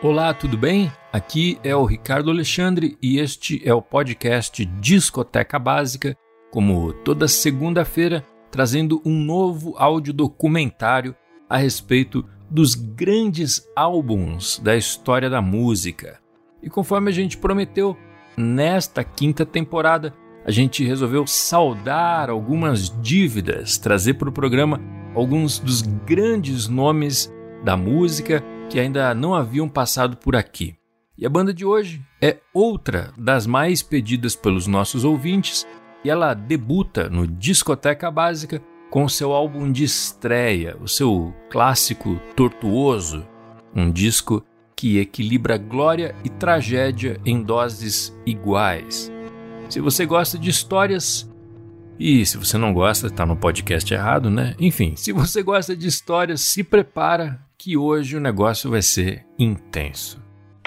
Olá, tudo bem? Aqui é o Ricardo Alexandre e este é o podcast Discoteca Básica, como toda segunda-feira, trazendo um novo audiodocumentário a respeito dos grandes álbuns da história da música. E conforme a gente prometeu, nesta quinta temporada, a gente resolveu saldar algumas dívidas, trazer para o programa alguns dos grandes nomes da música que ainda não haviam passado por aqui. E a banda de hoje é outra das mais pedidas pelos nossos ouvintes e ela debuta no Discoteca Básica com o seu álbum de estreia, o seu clássico Tortuoso, um disco que equilibra glória e tragédia em doses iguais. Se você gosta de histórias, e se você não gosta, está no podcast errado, né? Enfim, se você gosta de histórias, se prepara que hoje o negócio vai ser intenso.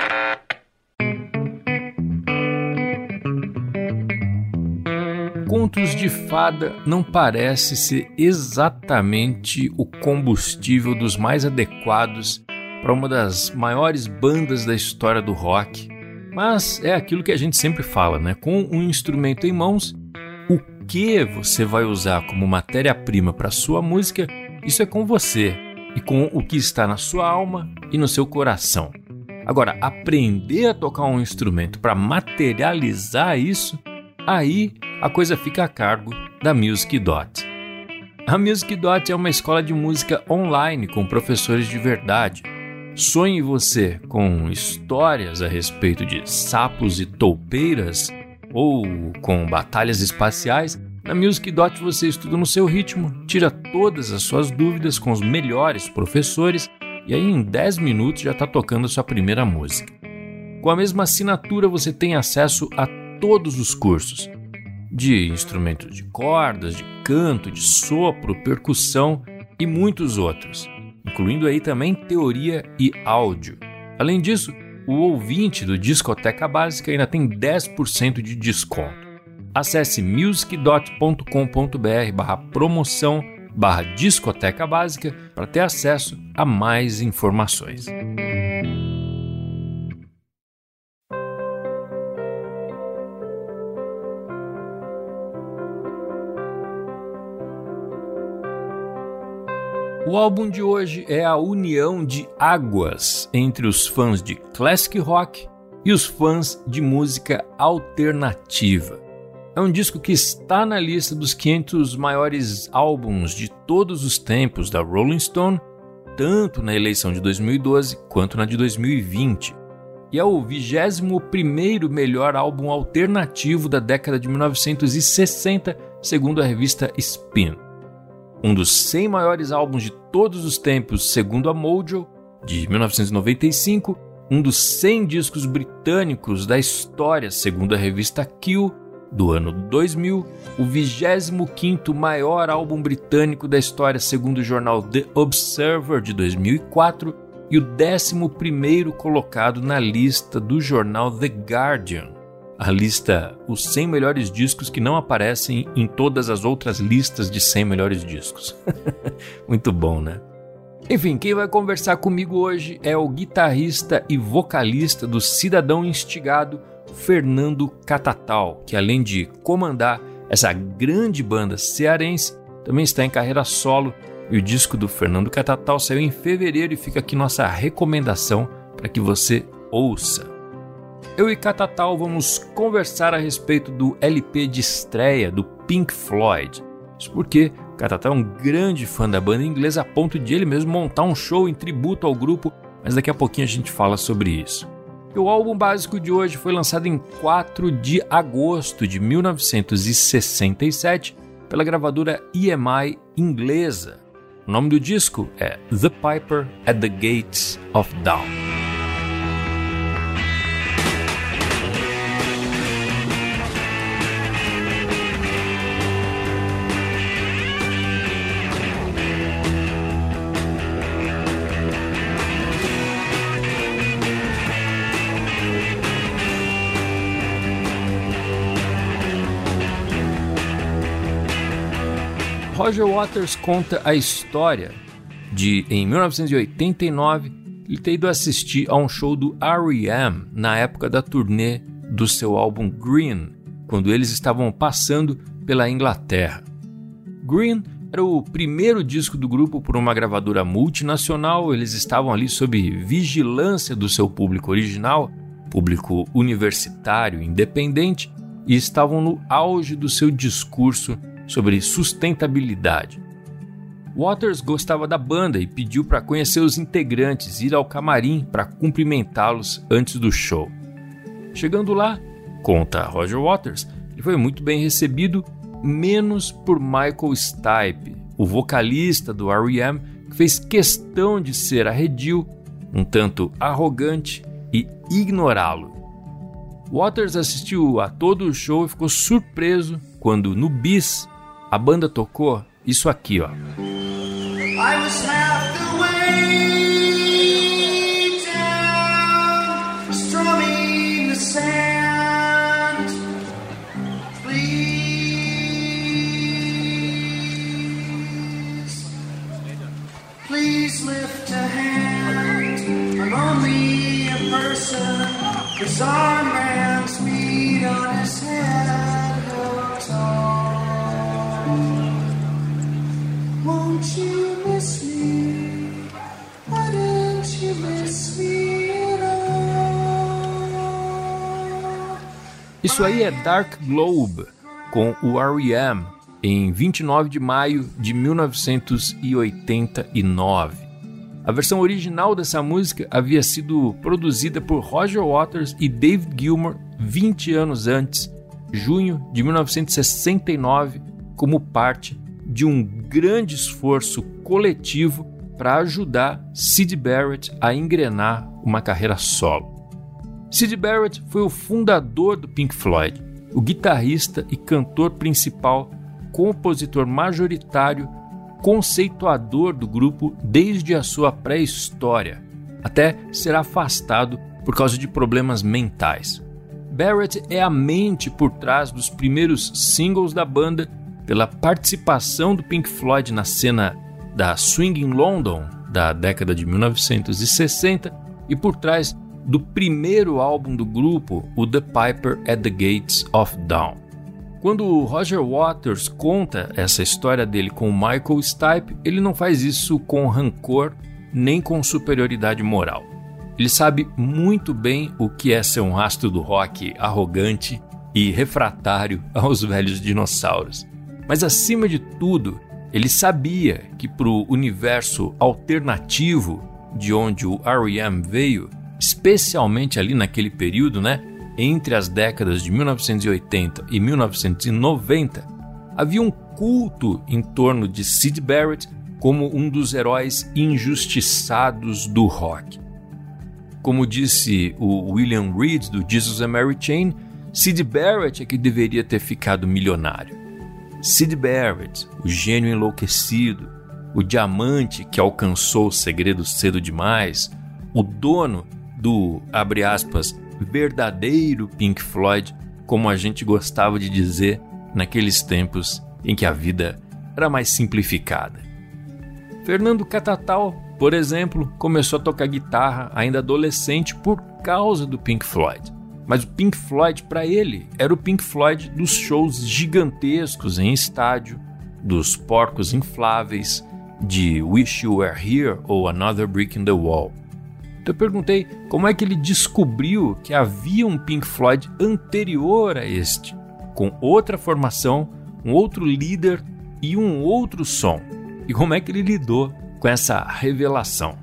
Contos de fada não parece ser exatamente o combustível dos mais adequados para uma das maiores bandas da história do rock, mas é aquilo que a gente sempre fala, né? Com um instrumento em mãos, o que você vai usar como matéria-prima para sua música, isso é com você e com o que está na sua alma e no seu coração. Agora, aprender a tocar um instrumento para materializar isso, aí a coisa fica a cargo da Music Dot. A Music Dot é uma escola de música online com professores de verdade. Sonhe você com histórias a respeito de sapos e toupeiras ou com batalhas espaciais. Na Music Dot você estuda no seu ritmo, tira todas as suas dúvidas com os melhores professores e aí em 10 minutos já está tocando a sua primeira música. Com a mesma assinatura você tem acesso a todos os cursos de instrumentos de cordas, de canto, de sopro, percussão e muitos outros, incluindo aí também teoria e áudio. Além disso, o ouvinte do Discoteca Básica ainda tem 10% de desconto. Acesse music.com.br/promoção/discoteca básica para ter acesso a mais informações. O álbum de hoje é a união de águas entre os fãs de classic rock e os fãs de música alternativa. É um disco que está na lista dos 500 maiores álbuns de todos os tempos da Rolling Stone, tanto na eleição de 2012 quanto na de 2020. E é o 21º melhor álbum alternativo da década de 1960, segundo a revista Spin. Um dos 100 maiores álbuns de todos os tempos, segundo a Mojo, de 1995, um dos 100 discos britânicos da história, segundo a revista Q, do ano 2000, o 25º maior álbum britânico da história, segundo o jornal The Observer, de 2004, e o 11º colocado na lista do jornal The Guardian, a lista, os 100 melhores discos que não aparecem em todas as outras listas de 100 melhores discos. Muito bom, né? Enfim, quem vai conversar comigo hoje é o guitarrista e vocalista do Cidadão Instigado, Fernando Catatal, que além de comandar essa grande banda cearense, também está em carreira solo, e o disco do Fernando Catatal saiu em fevereiro e fica aqui nossa recomendação para que você ouça. Eu e Catatal vamos conversar a respeito do LP de estreia do Pink Floyd. Isso porque Catatal é um grande fã da banda inglesa a ponto de ele mesmo montar um show em tributo ao grupo, mas daqui a pouquinho a gente fala sobre isso. O álbum básico de hoje foi lançado em 4 de agosto de 1967 pela gravadora EMI inglesa. O nome do disco é The Piper at the Gates of Dawn. Roger Waters conta a história de, em 1989, ele ter ido assistir a um show do R.E.M. na época da turnê do seu álbum Green, quando eles estavam passando pela Inglaterra. Green era o primeiro disco do grupo por uma gravadora multinacional, eles estavam ali sob vigilância do seu público original, público universitário independente, e estavam no auge do seu discurso sobre sustentabilidade. Waters gostava da banda e pediu para conhecer os integrantes, ir ao camarim para cumprimentá-los antes do show. Chegando lá, conta Roger Waters, ele foi muito bem recebido, menos por Michael Stipe, o vocalista do R.E.M., que fez questão de ser arredio, um tanto arrogante, e ignorá-lo. Waters assistiu a todo o show e ficou surpreso quando, no bis, a banda tocou isso aqui, ó. I was half the way down, strumming the sand. Please lift a hand. I'm only a person whose arm man's feet on his head hooked on. Won't you miss me? Why didn't you miss me at all? Isso aí é Dark Globe, com o R.E.M., em 29 de maio de 1989. A versão original dessa música havia sido produzida por Roger Waters e David Gilmour 20 anos antes, junho de 1969, como parte de um grande esforço coletivo para ajudar Syd Barrett a engrenar uma carreira solo. Syd Barrett foi o fundador do Pink Floyd, o guitarrista e cantor principal, compositor majoritário, conceituador do grupo desde a sua pré-história, até ser afastado por causa de problemas mentais. Barrett é a mente por trás dos primeiros singles da banda, pela participação do Pink Floyd na cena da Swing in London da década de 1960 e por trás do primeiro álbum do grupo, o The Piper at the Gates of Dawn. Quando o Roger Waters conta essa história dele com o Michael Stipe, ele não faz isso com rancor nem com superioridade moral. Ele sabe muito bem o que é ser um astro do rock arrogante e refratário aos velhos dinossauros. Mas acima de tudo, ele sabia que para o universo alternativo de onde o R.E.M. veio, especialmente ali naquele período, entre as décadas de 1980 e 1990, havia um culto em torno de Syd Barrett como um dos heróis injustiçados do rock. Como disse o William Reed do Jesus and Mary Chain, Syd Barrett é que deveria ter ficado milionário. Syd Barrett, o gênio enlouquecido, o diamante que alcançou o segredo cedo demais, o dono do, abre aspas, verdadeiro Pink Floyd, como a gente gostava de dizer naqueles tempos em que a vida era mais simplificada. Fernando Catatal, por exemplo, começou a tocar guitarra ainda adolescente por causa do Pink Floyd. Mas o Pink Floyd, para ele, era o Pink Floyd dos shows gigantescos em estádio, dos porcos infláveis, de Wish You Were Here ou Another Brick in the Wall. Então eu perguntei como é que ele descobriu que havia um Pink Floyd anterior a este, com outra formação, um outro líder e um outro som. E como é que ele lidou com essa revelação?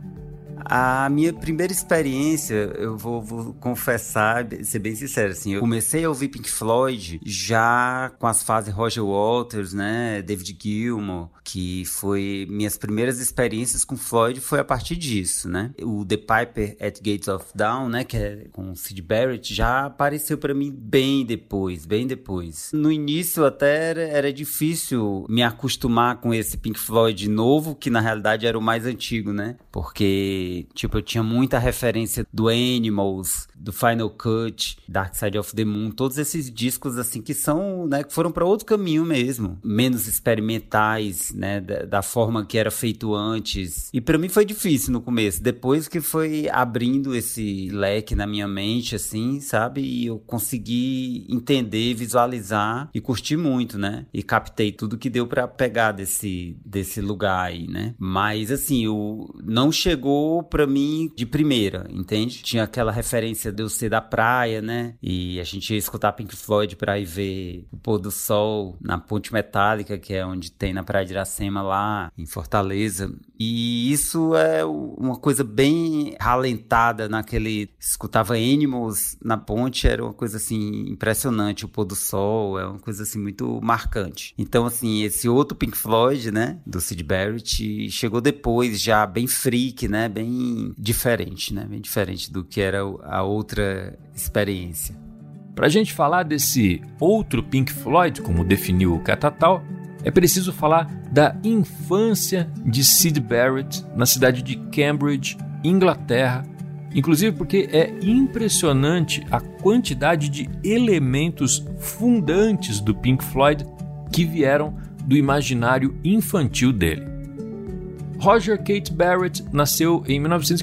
A minha primeira experiência, eu vou confessar, ser bem sincero, assim, eu comecei a ouvir Pink Floyd já com as fases Roger Waters, David Gilmour, que foi minhas primeiras experiências com Floyd foi a partir disso, O The Piper at Gates of Dawn, que é com Syd Barrett, já apareceu para mim bem depois. No início até era difícil me acostumar com esse Pink Floyd novo, que na realidade era o mais antigo, porque porque, tipo, eu tinha muita referência do Animals, do Final Cut, Dark Side of the Moon, todos esses discos, assim, que são, né, que foram para outro caminho mesmo, menos experimentais, né, da forma que era feito antes. E para mim foi difícil no começo, depois que foi abrindo esse leque na minha mente, assim, sabe, e eu consegui entender, visualizar e curtir muito, né, e captei tudo que deu para pegar desse lugar aí, né. Mas, assim, não chegou pra mim de primeira, entende? Tinha aquela referência de eu ser da praia, né? E a gente ia escutar Pink Floyd pra ir ver o pôr do sol na Ponte Metálica, que é onde tem na Praia de Iracema, lá em Fortaleza. E isso é uma coisa bem ralentada naquele... Escutava Animals na ponte, era uma coisa, assim, impressionante. O pôr do sol é uma coisa, assim, muito marcante. Então, assim, esse outro Pink Floyd, né? Do Syd Barrett, chegou depois, já bem freak, né? Bem diferente, né? Bem diferente do que era a outra experiência. Para a gente falar desse outro Pink Floyd, como definiu o Catatal, é preciso falar da infância de Syd Barrett na cidade de Cambridge, Inglaterra, inclusive porque é impressionante a quantidade de elementos fundantes do Pink Floyd que vieram do imaginário infantil dele. Roger Kate Barrett nasceu em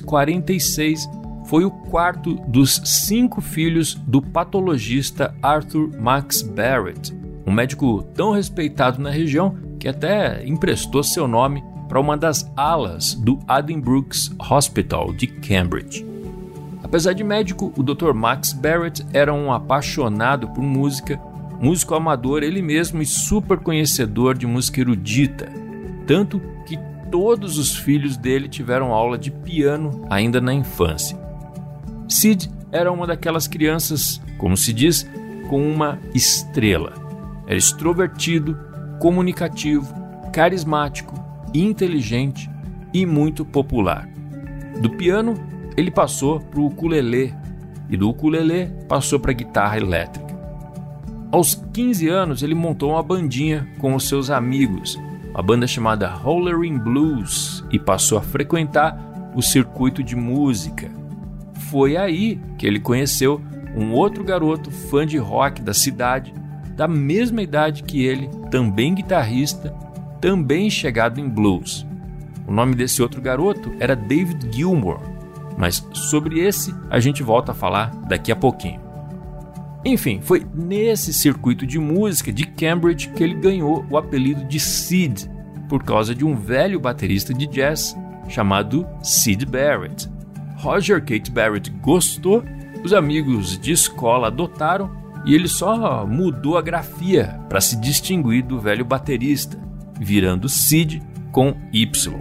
1946, foi o quarto dos 5 filhos do patologista Arthur Max Barrett, um médico tão respeitado na região que até emprestou seu nome para uma das alas do Addenbrooke's Hospital de Cambridge. Apesar de médico, o Dr. Max Barrett era um apaixonado por música, músico amador ele mesmo e super conhecedor de música erudita, tanto que todos os filhos dele tiveram aula de piano ainda na infância. Syd era uma daquelas crianças, como se diz, com uma estrela. Era extrovertido, comunicativo, carismático, inteligente e muito popular. Do piano, ele passou para o ukulele e do ukulele passou para a guitarra elétrica. Aos 15 anos, ele montou uma bandinha com os seus amigos, uma banda chamada Hollering Blues, e passou a frequentar o circuito de música. Foi aí que ele conheceu um outro garoto fã de rock da cidade, da mesma idade que ele, também guitarrista, também chegado em blues. O nome desse outro garoto era David Gilmour, mas sobre esse a gente volta a falar daqui a pouquinho. Enfim, foi nesse circuito de música de Cambridge que ele ganhou o apelido de Syd, por causa de um velho baterista de jazz chamado Syd Barrett. Roger Kate Barrett gostou, os amigos de escola adotaram e ele só mudou a grafia para se distinguir do velho baterista, virando Syd com Y.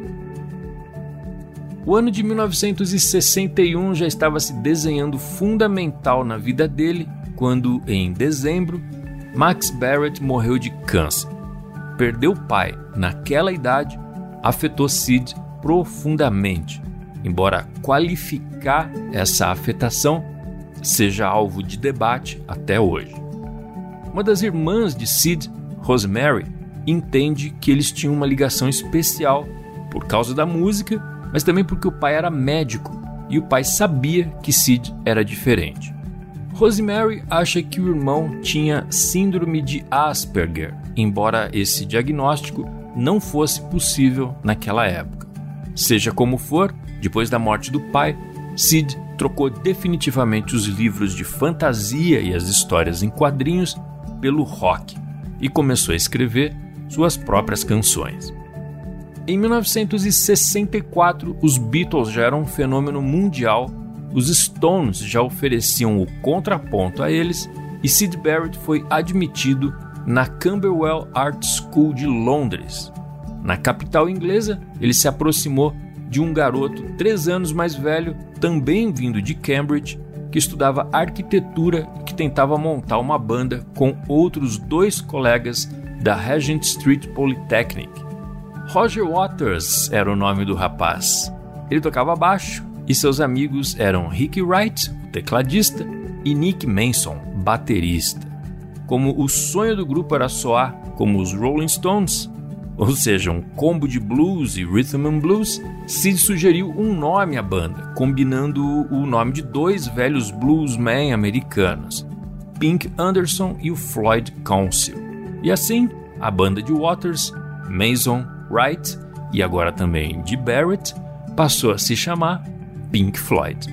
O ano de 1961 já estava se desenhando fundamental na vida dele quando, em dezembro, Max Barrett morreu de câncer. Perder o pai naquela idade afetou Syd profundamente, embora qualificar essa afetação seja alvo de debate até hoje. Uma das irmãs de Syd, Rosemary, entende que eles tinham uma ligação especial por causa da música, mas também porque o pai era médico e o pai sabia que Syd era diferente. Rosemary acha que o irmão tinha síndrome de Asperger, embora esse diagnóstico não fosse possível naquela época. Seja como for, depois da morte do pai, Syd trocou definitivamente os livros de fantasia e as histórias em quadrinhos pelo rock e começou a escrever suas próprias canções. Em 1964, os Beatles já eram um fenômeno mundial, os Stones já ofereciam o contraponto a eles e Syd Barrett foi admitido na Camberwell Art School de Londres. Na capital inglesa, ele se aproximou de um garoto 3 anos mais velho, também vindo de Cambridge, que estudava arquitetura e que tentava montar uma banda com outros 2 colegas da Regent Street Polytechnic. Roger Waters era o nome do rapaz. Ele tocava baixo e seus amigos eram Ricky Wright, tecladista, e Nick Manson, baterista. Como o sonho do grupo era soar como os Rolling Stones, ou seja, um combo de blues e rhythm and blues, Sid sugeriu um nome à banda, combinando o nome de dois velhos bluesmen americanos, Pink Anderson e o Floyd Council. E assim, a banda de Waters, Mason, Wright e agora também de Barrett passou a se chamar Pink Floyd.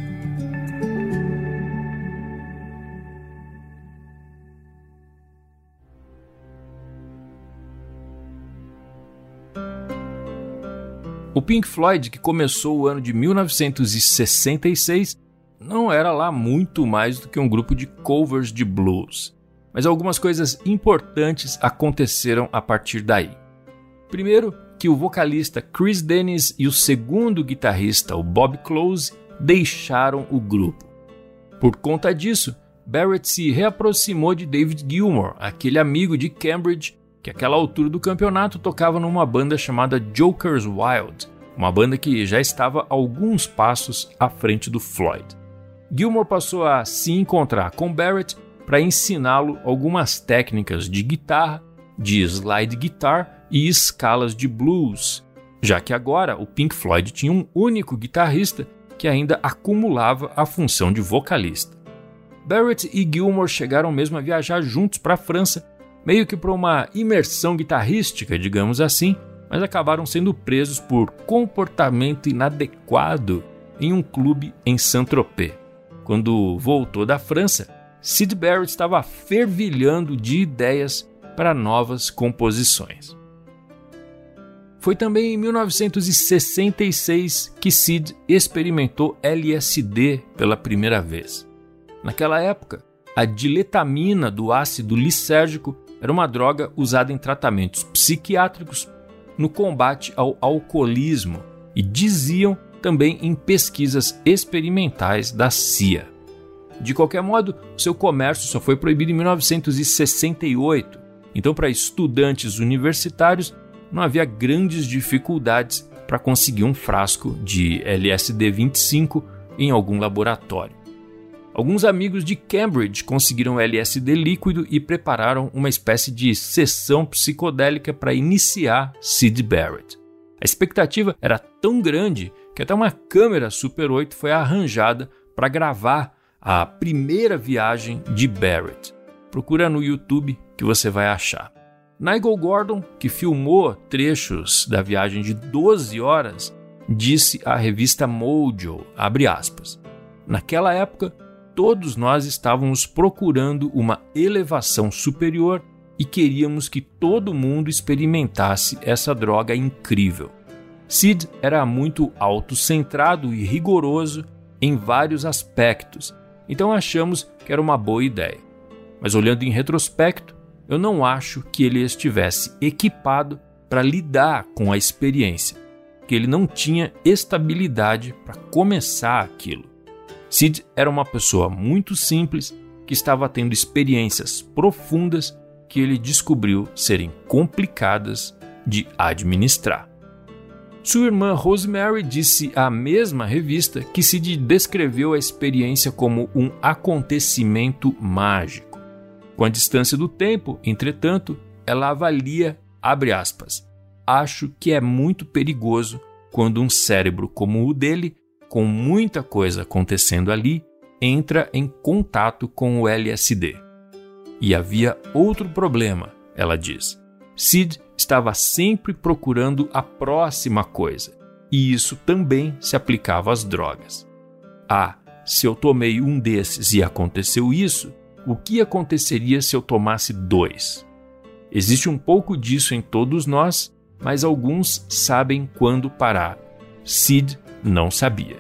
O Pink Floyd, que começou o ano de 1966, não era lá muito mais do que um grupo de covers de blues. Mas algumas coisas importantes aconteceram a partir daí. Primeiro, que o vocalista Chris Dennis e o segundo guitarrista, o Bob Close, deixaram o grupo. Por conta disso, Barrett se reaproximou de David Gilmour, aquele amigo de Cambridge que àquela altura do campeonato tocava numa banda chamada Joker's Wild, uma banda que já estava alguns passos à frente do Floyd. Gilmour passou a se encontrar com Barrett para ensiná-lo algumas técnicas de guitarra, de slide guitar e escalas de blues, já que agora o Pink Floyd tinha um único guitarrista que ainda acumulava a função de vocalista. Barrett e Gilmour chegaram mesmo a viajar juntos para a França, meio que para uma imersão guitarrística, digamos assim, mas acabaram sendo presos por comportamento inadequado em um clube em Saint-Tropez. Quando voltou da França, Syd Barrett estava fervilhando de ideias para novas composições. Foi também em 1966 que Syd experimentou LSD pela primeira vez. Naquela época, a diletamina do ácido lisérgico era uma droga usada em tratamentos psiquiátricos no combate ao alcoolismo e diziam também em pesquisas experimentais da CIA. De qualquer modo, seu comércio só foi proibido em 1968, então para estudantes universitários não havia grandes dificuldades para conseguir um frasco de LSD-25 em algum laboratório. Alguns amigos de Cambridge conseguiram LSD líquido e prepararam uma espécie de sessão psicodélica para iniciar Syd Barrett. A expectativa era tão grande que até uma câmera Super 8 foi arranjada para gravar a primeira viagem de Barrett. Procura no YouTube que você vai achar. Nigel Gordon, que filmou trechos da viagem de 12 horas, disse à revista Mojo, abre aspas, naquela época, todos nós estávamos procurando uma elevação superior e queríamos que todo mundo experimentasse essa droga incrível. Syd era muito autocentrado e rigoroso em vários aspectos, então achamos que era uma boa ideia. Mas olhando em retrospecto, eu não acho que ele estivesse equipado para lidar com a experiência, que ele não tinha estabilidade para começar aquilo. Syd era uma pessoa muito simples que estava tendo experiências profundas que ele descobriu serem complicadas de administrar. Sua irmã Rosemary disse à mesma revista que Syd descreveu a experiência como um acontecimento mágico. Com a distância do tempo, entretanto, ela avalia, abre aspas, acho que é muito perigoso quando um cérebro como o dele, com muita coisa acontecendo ali, entra em contato com o LSD. E havia outro problema, ela diz. Syd estava sempre procurando a próxima coisa, e isso também se aplicava às drogas. Se eu tomei um desses e aconteceu isso, o que aconteceria se eu tomasse 2? Existe um pouco disso em todos nós, mas alguns sabem quando parar. Syd não sabia.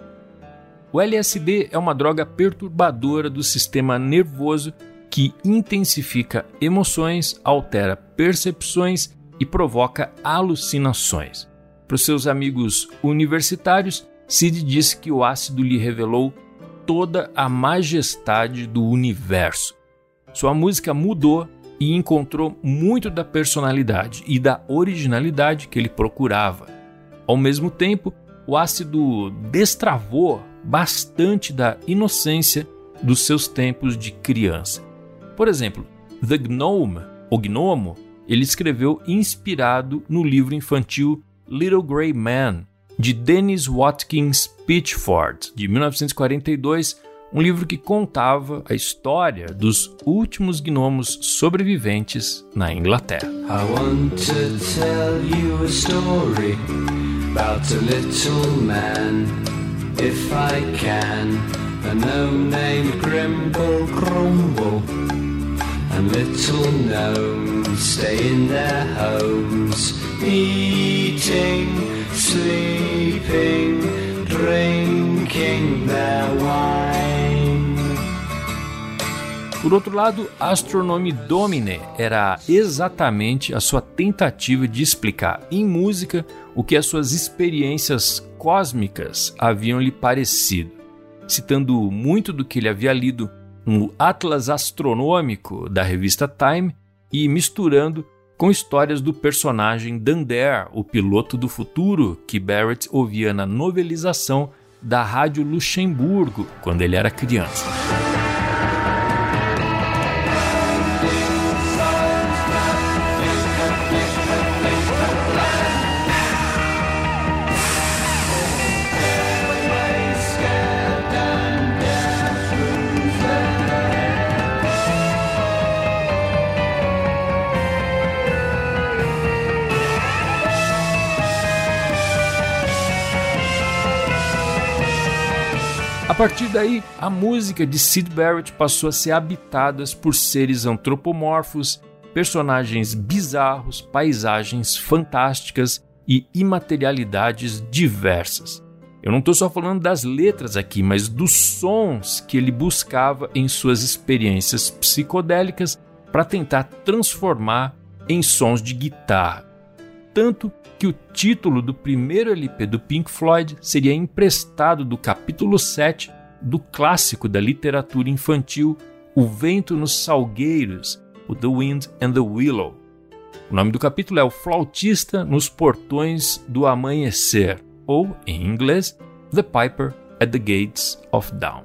O LSD é uma droga perturbadora do sistema nervoso que intensifica emoções, altera percepções e provoca alucinações. Para os seus amigos universitários, Syd disse que o ácido lhe revelou toda a majestade do universo. Sua música mudou e encontrou muito da personalidade e da originalidade que ele procurava. Ao mesmo tempo, o ácido destravou bastante da inocência dos seus tempos de criança. Por exemplo, The Gnome, o Gnomo, ele escreveu inspirado no livro infantil Little Grey Man, de Dennis Watkins Pitchford, de 1942, um livro que contava a história dos últimos gnomos sobreviventes na Inglaterra. I want to tell you a story about a little man, if I can, a gnome named Grimble Grumble, and little gnomes stay in their homes, eating, sleeping, drinking their wine. Por outro lado, Astronomy Domine era exatamente a sua tentativa de explicar em música o que as suas experiências cósmicas haviam lhe parecido, citando muito do que ele havia lido no Atlas Astronômico da revista Time e misturando com histórias do personagem Dan Dare, o piloto do futuro que Barrett ouvia na novelização da Rádio Luxemburgo quando ele era criança. A partir daí, a música de Syd Barrett passou a ser habitada por seres antropomorfos, personagens bizarros, paisagens fantásticas e imaterialidades diversas. Eu não estou só falando das letras aqui, mas dos sons que ele buscava em suas experiências psicodélicas para tentar transformar em sons de guitarra. Tanto que o título do primeiro LP do Pink Floyd seria emprestado do capítulo 7 do clássico da literatura infantil O Vento nos Salgueiros, o The Wind and the Willow. O nome do capítulo é O Flautista nos Portões do Amanhecer, ou, em inglês, The Piper at the Gates of Dawn.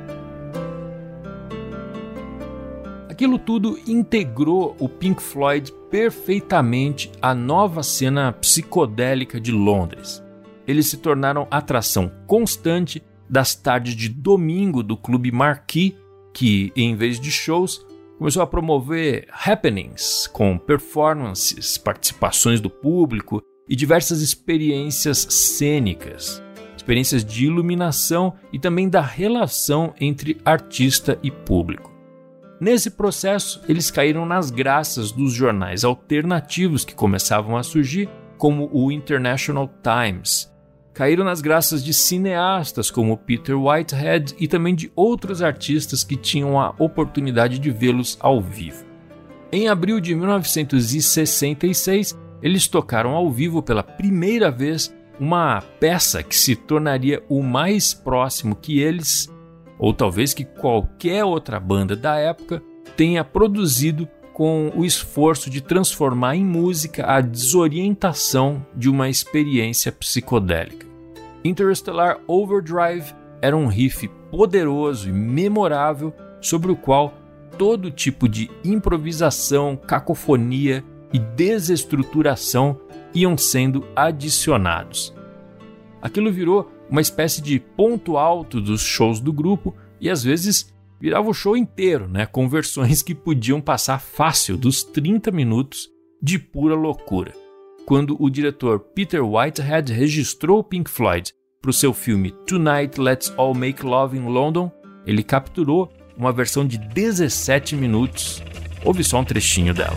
Aquilo tudo integrou o Pink Floyd perfeitamente à nova cena psicodélica de Londres. Eles se tornaram atração constante das tardes de domingo do Clube Marquee, que, em vez de shows, começou a promover happenings com performances, participações do público e diversas experiências cênicas, experiências de iluminação e também da relação entre artista e público. Nesse processo, eles caíram nas graças dos jornais alternativos que começavam a surgir, como o International Times. Caíram nas graças de cineastas como Peter Whitehead e também de outros artistas que tinham a oportunidade de vê-los ao vivo. Em abril de 1966, eles tocaram ao vivo pela primeira vez uma peça que se tornaria o mais próximo que eles, ou talvez que qualquer outra banda da época, tenha produzido com o esforço de transformar em música a desorientação de uma experiência psicodélica. Interstellar Overdrive era um riff poderoso e memorável sobre o qual todo tipo de improvisação, cacofonia e desestruturação iam sendo adicionados. Aquilo virou uma espécie de ponto alto dos shows do grupo e às vezes virava o show inteiro, com versões que podiam passar fácil dos 30 minutos de pura loucura. Quando o diretor Peter Whitehead registrou o Pink Floyd para o seu filme Tonight Let's All Make Love in London, ele capturou uma versão de 17 minutos. Ouve só um trechinho dela.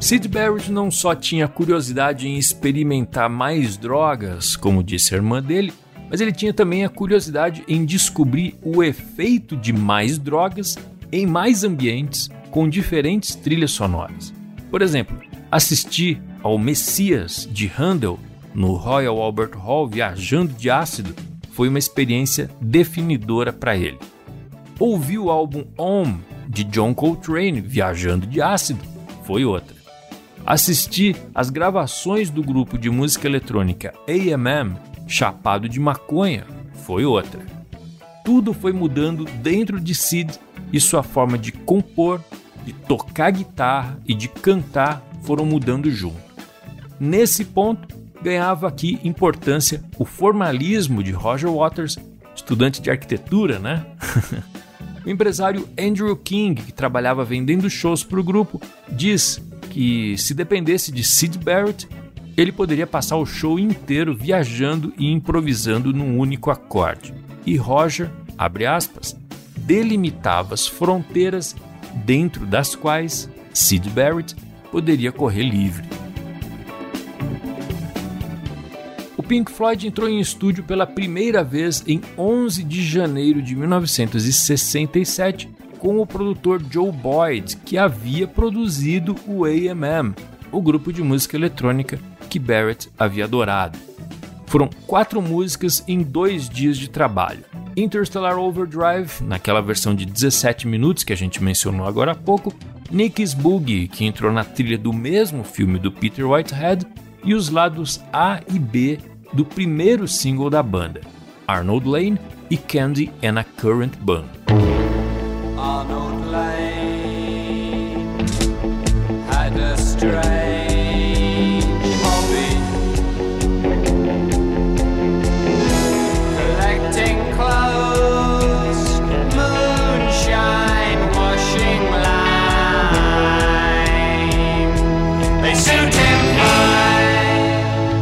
Syd Barrett não só tinha curiosidade em experimentar mais drogas, como disse a irmã dele, mas ele tinha também a curiosidade em descobrir o efeito de mais drogas em mais ambientes com diferentes trilhas sonoras. Por exemplo, assistir ao Messias de Handel no Royal Albert Hall viajando de ácido foi uma experiência definidora para ele. Ouvir o álbum Om de John Coltrane viajando de ácido foi outra. Assistir às gravações do grupo de música eletrônica A&M chapado de maconha foi outra. Tudo foi mudando dentro de Syd e sua forma de compor, de tocar guitarra e de cantar foram mudando junto. Nesse ponto, ganhava aqui importância o formalismo de Roger Waters, estudante de arquitetura, né? O empresário Andrew King, que trabalhava vendendo shows para o grupo, diz que se dependesse de Syd Barrett, ele poderia passar o show inteiro viajando e improvisando num único acorde. E Roger, abre aspas, delimitava as fronteiras dentro das quais Syd Barrett poderia correr livre. O Pink Floyd entrou em estúdio pela primeira vez em 11 de janeiro de 1967 com o produtor Joe Boyd, que havia produzido o A&M, o grupo de música eletrônica que Barrett havia adorado. Foram 4 músicas em 2 dias de trabalho. Interstellar Overdrive, naquela versão de 17 minutos que a gente mencionou agora há pouco, Nicky's Boogie, que entrou na trilha do mesmo filme do Peter Whitehead, e os lados A e B do primeiro single da banda, Arnold Lane e Candy and a Current Bun. Arnold Lane had a strange hobby, collecting clothes, moonshine, washing line. They suit him fine.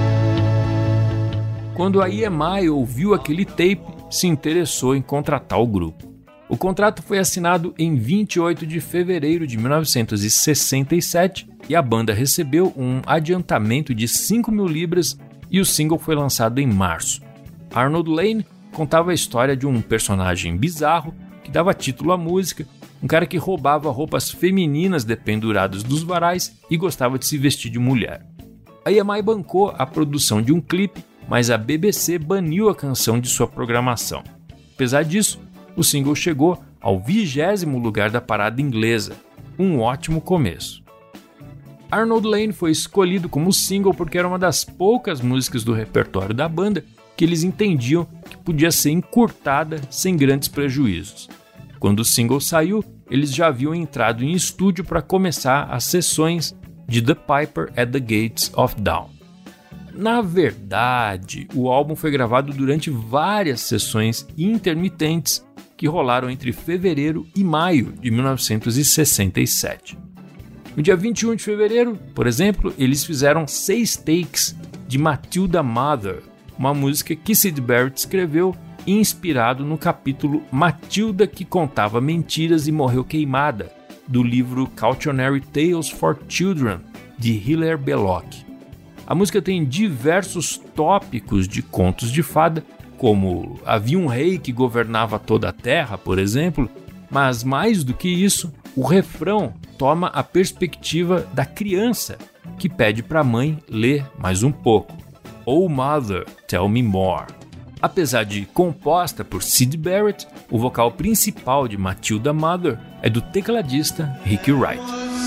Quando a EMI ouviu aquele tape, se interessou em contratar o grupo. O contrato foi assinado em 28 de fevereiro de 1967 e a banda recebeu um adiantamento de 5.000 libras e o single foi lançado em março. Arnold Lane contava a história de um personagem bizarro que dava título à música, um cara que roubava roupas femininas dependuradas dos varais e gostava de se vestir de mulher. A EMI bancou a produção de um clipe, mas a BBC baniu a canção de sua programação. Apesar disso, o single chegou ao 20º lugar da parada inglesa, um ótimo começo. Arnold Lane foi escolhido como single porque era uma das poucas músicas do repertório da banda que eles entendiam que podia ser encurtada sem grandes prejuízos. Quando o single saiu, eles já haviam entrado em estúdio para começar as sessões de The Piper at the Gates of Dawn. Na verdade, o álbum foi gravado durante várias sessões intermitentes que rolaram entre fevereiro e maio de 1967. No dia 21 de fevereiro, por exemplo, eles fizeram 6 takes de Matilda Mother, uma música que Syd Barrett escreveu inspirado no capítulo Matilda que contava mentiras e morreu queimada, do livro Cautionary Tales for Children, de Hilaire Belloc. A música tem diversos tópicos de contos de fada, como havia um rei que governava toda a terra, por exemplo, mas mais do que isso, o refrão toma a perspectiva da criança que pede para a mãe ler mais um pouco. Oh Mother, Tell Me More. Apesar de composta por Syd Barrett, o vocal principal de Matilda Mother é do tecladista Ricky Wright.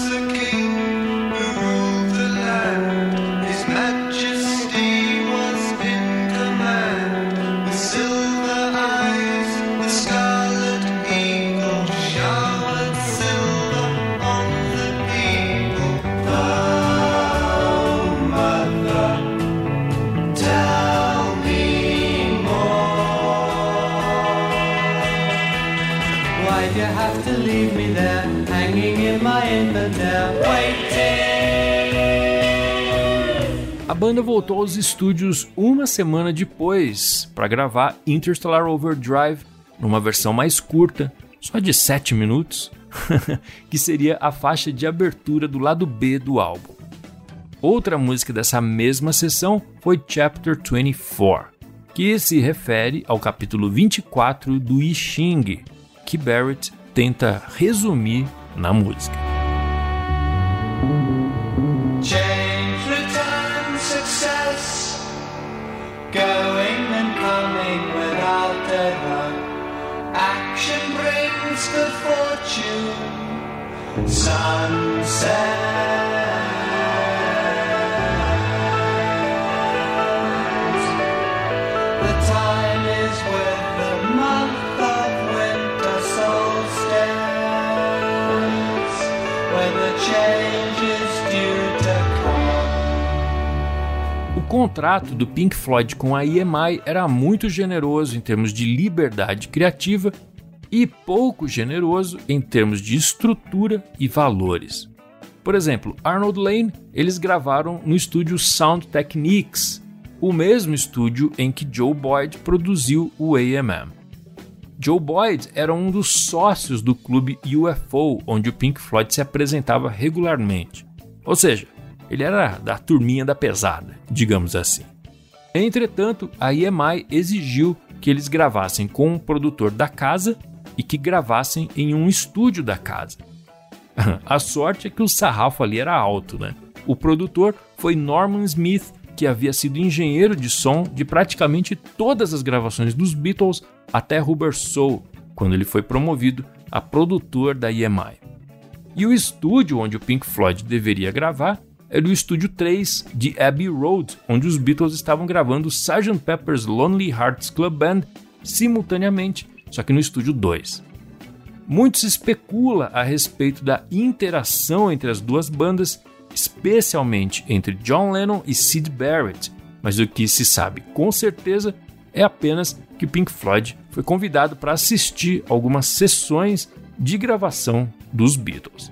A banda voltou aos estúdios uma semana depois para gravar Interstellar Overdrive numa versão mais curta, só de 7 minutos, que seria a faixa de abertura do lado B do álbum. Outra música dessa mesma sessão foi Chapter 24, que se refere ao capítulo 24 do I Ching, que Barrett tenta resumir na música. Change, return, success, going and coming without error. Action brings good fortune, sunset. The time is with the month of winter solstice, when the change is due to come. O contrato do Pink Floyd com a EMI era muito generoso em termos de liberdade criativa e pouco generoso em termos de estrutura e valores. Por exemplo, Arnold Layne, eles gravaram no estúdio Sound Techniques, o mesmo estúdio em que Joe Boyd produziu o AMM. Joe Boyd era um dos sócios do clube UFO, onde o Pink Floyd se apresentava regularmente. Ou seja, ele era da turminha da pesada, digamos assim. Entretanto, a EMI exigiu que eles gravassem com um produtor da casa e que gravassem em um estúdio da casa. A sorte é que o sarrafo ali era alto, né? O produtor foi Norman Smith, que havia sido engenheiro de som de praticamente todas as gravações dos Beatles até Rubber Soul, quando ele foi promovido a produtor da EMI. E o estúdio onde o Pink Floyd deveria gravar era o estúdio 3 de Abbey Road, onde os Beatles estavam gravando Sgt. Pepper's Lonely Hearts Club Band simultaneamente, só que no estúdio 2. Muito se especula a respeito da interação entre as duas bandas, especialmente entre John Lennon e Syd Barrett, mas o que se sabe com certeza é apenas que o Pink Floyd foi convidado para assistir algumas sessões de gravação dos Beatles.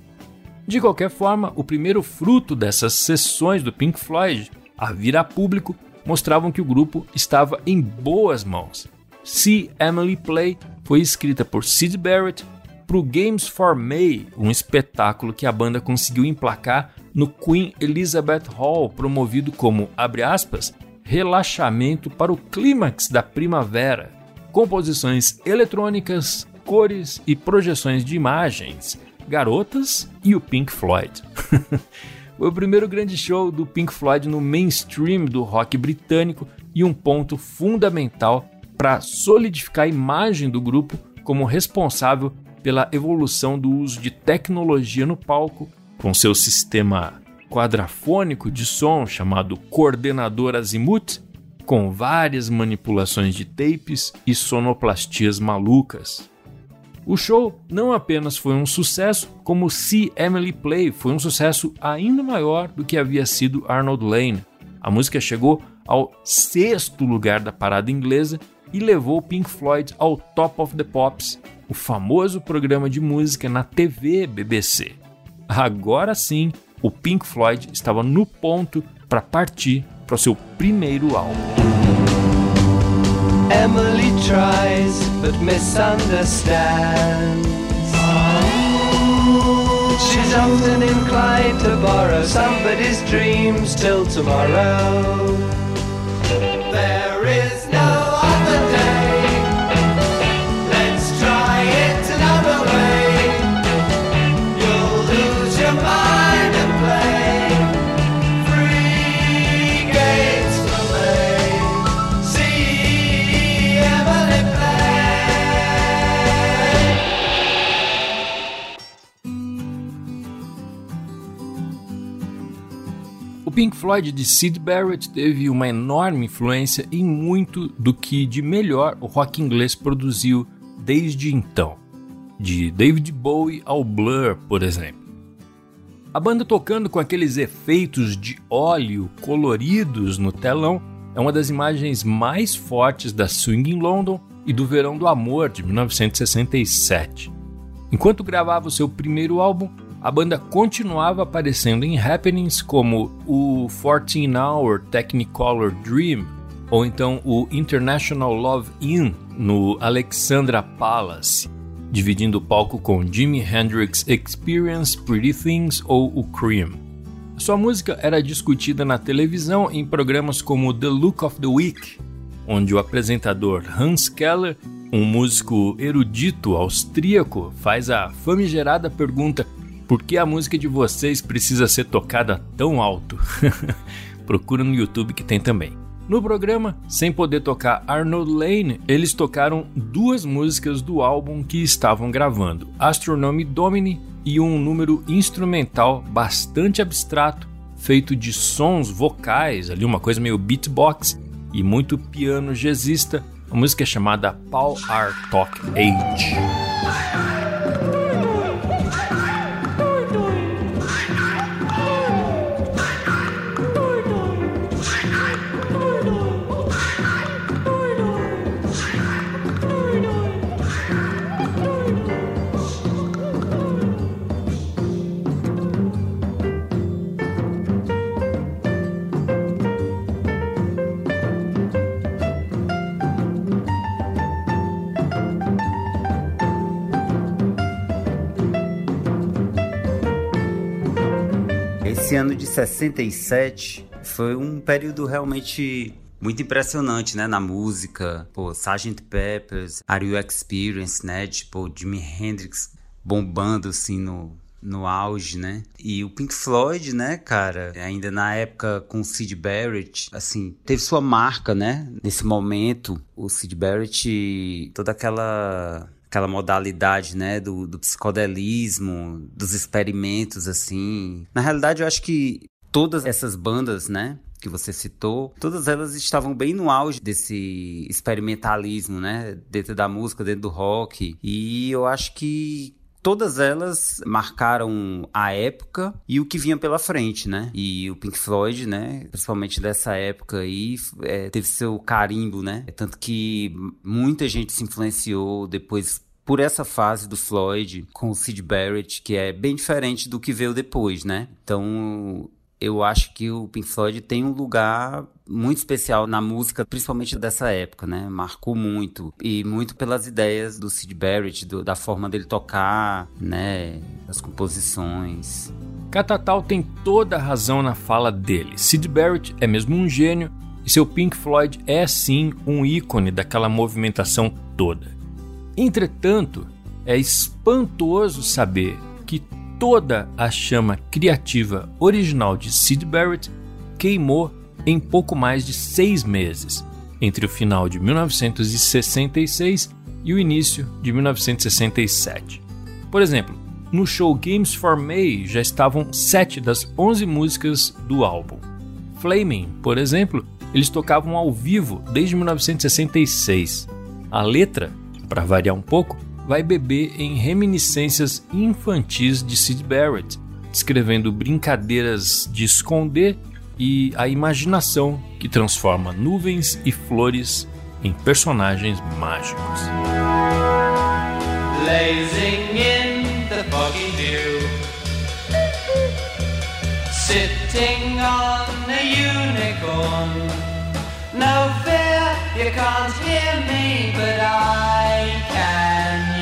De qualquer forma, o primeiro fruto dessas sessões do Pink Floyd, a vir a público, mostravam que o grupo estava em boas mãos. See Emily Play foi escrita por Syd Barrett para o Games for May, um espetáculo que a banda conseguiu emplacar no Queen Elizabeth Hall, promovido como, abre aspas, relaxamento para o clímax da primavera, composições eletrônicas, cores e projeções de imagens, garotas e o Pink Floyd. Foi o primeiro grande show do Pink Floyd no mainstream do rock britânico e um ponto fundamental para solidificar a imagem do grupo como responsável pela evolução do uso de tecnologia no palco, com seu sistema quadrafônico de som chamado coordenador Azimuth, com várias manipulações de tapes e sonoplastias malucas. O show não apenas foi um sucesso, como See Emily Play foi um sucesso ainda maior do que havia sido Arnold Layne. A música chegou ao 6º lugar da parada inglesa e levou o Pink Floyd ao Top of the Pops, o famoso programa de música na TV BBC. Agora sim, o Pink Floyd estava no ponto para partir para o seu primeiro álbum. Emily tries but misunderstands. She's often inclined to borrow somebody's dreams till tomorrow. There is no other day. Let's try it another way. You'll lose your mind and play free games for me. See Emily O Pink Floyd de Syd Barrett teve uma enorme influência em muito do que de melhor o rock inglês produziu desde então, de David Bowie ao Blur, por exemplo. A banda tocando com aqueles efeitos de óleo coloridos no telão é uma das imagens mais fortes da Swing in London e do Verão do Amor de 1967. Enquanto gravava o seu primeiro álbum, a banda continuava aparecendo em happenings como o 14-Hour Technicolor Dream ou então o International Love Inn no Alexandra Palace. dividindo o palco com Jimi Hendrix Experience, Pretty Things ou o Cream. Sua música era discutida na televisão em programas como The Look of the Week, onde o apresentador Hans Keller, um músico erudito austríaco, faz a famigerada pergunta: por que a música de vocês precisa ser tocada tão alto? Procura no YouTube que tem também. No programa, sem poder tocar Arnold Lane, eles tocaram 2 músicas do álbum que estavam gravando, Astronomy Domini e um número instrumental bastante abstrato, feito de sons vocais, ali uma coisa meio beatbox e muito piano jazzista. A música é chamada Paul R. Talk Age. Esse ano de 67 foi um período realmente muito impressionante, né, na música. Pô, Sgt. Pepper's, Are You Experienced, né, tipo, Jimi Hendrix bombando, assim, no auge, né? E o Pink Floyd, né, cara, ainda na época com o Syd Barrett, assim, teve sua marca, né, nesse momento. O Syd Barrett, toda aquela modalidade, né, do psicodelismo, dos experimentos, assim. Na realidade, eu acho que todas essas bandas, né, que você citou, todas elas estavam bem no auge desse experimentalismo, né, dentro da música, dentro do rock. E eu acho que todas elas marcaram a época e o que vinha pela frente, né? E o Pink Floyd, né, principalmente dessa época aí, teve seu carimbo, né? Tanto que muita gente se influenciou depois por essa fase do Floyd com o Syd Barrett, que é bem diferente do que veio depois, né? Então, eu acho que o Pink Floyd tem um lugar muito especial na música, principalmente dessa época, né? Marcou muito. E muito pelas ideias do Syd Barrett, da forma dele tocar, né? Das composições. Catatal tem toda a razão na fala dele. Syd Barrett é mesmo um gênio e seu Pink Floyd é sim um ícone daquela movimentação toda. Entretanto, é espantoso saber que toda a chama criativa original de Syd Barrett queimou em pouco mais de 6 meses, entre o final de 1966 e o início de 1967. Por exemplo, no show Games for May já estavam 7 das 11 músicas do álbum. Flaming, por exemplo, eles tocavam ao vivo desde 1966. A letra, para variar um pouco, vai beber em reminiscências infantis de Syd Barrett, descrevendo brincadeiras de esconder e a imaginação que transforma nuvens e flores em personagens mágicos. Blazing in the foggy dew, sitting on a unicorn. No fear, you can't hear me, but I can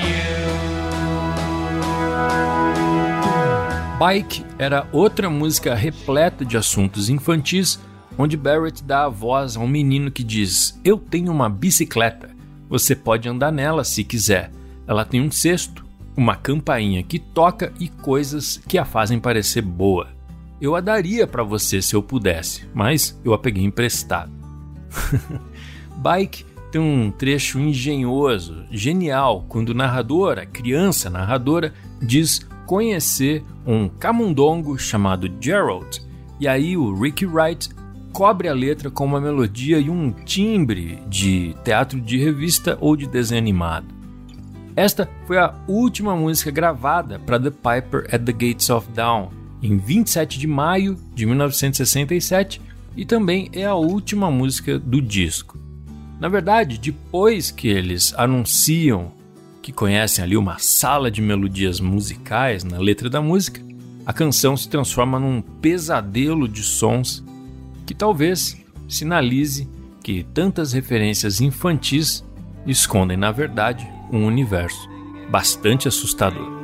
you. Bike era outra música repleta de assuntos infantis, onde Barrett dá a voz a um menino que diz: "Eu tenho uma bicicleta, você pode andar nela se quiser. Ela tem um cesto, uma campainha que toca e coisas que a fazem parecer boa. Eu a daria para você se eu pudesse, mas eu a peguei emprestado." Bike tem um trecho engenhoso, genial, quando o narrador, a criança narradora, diz conhecer um camundongo chamado Gerald, e aí o Ricky Wright cobre a letra com uma melodia e um timbre de teatro de revista ou de desenho animado. Esta foi a última música gravada para The Piper at the Gates of Dawn, em 27 de maio de 1967, e também é a última música do disco. Na verdade, depois que eles anunciam que conhecem ali uma sala de melodias musicais na letra da música, a canção se transforma num pesadelo de sons que talvez sinalize que tantas referências infantis escondem, na verdade, um universo bastante assustador.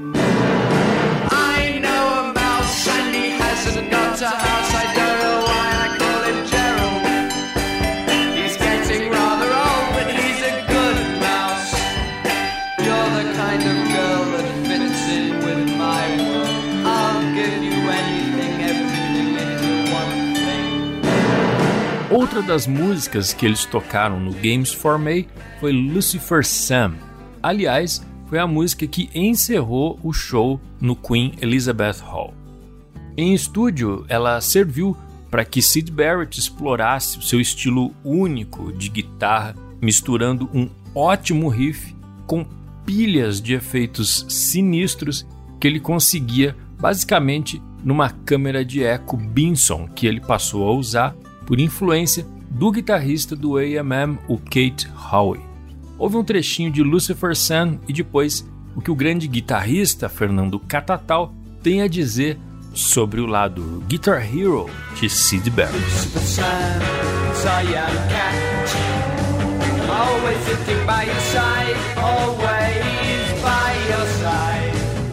I know a mouse and he hasn't got a house. I don't know why I call him Gerald. He's getting rather old, but he's a good mouse. You're the kind of girl that fits in with my world. I'll give you anything, everything into one thing. Outra das músicas que eles tocaram no Games for May foi Lucifer Sam. Aliás, foi a música que encerrou o show no Queen Elizabeth Hall. Em estúdio, ela serviu para que Syd Barrett explorasse o seu estilo único de guitarra, misturando um ótimo riff com pilhas de efeitos sinistros que ele conseguia basicamente numa câmera de eco Benson que ele passou a usar por influência do guitarrista do A&M, o Keith Howe. Houve um trechinho de Lucifer Sam e depois o que o grande guitarrista Fernando Catatal tem a dizer sobre o lado Guitar Hero de Syd Barrett. Lucifer Sam, it's a young cat, always sitting by your side, always by your side.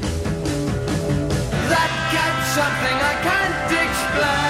That cat's something I can't explain.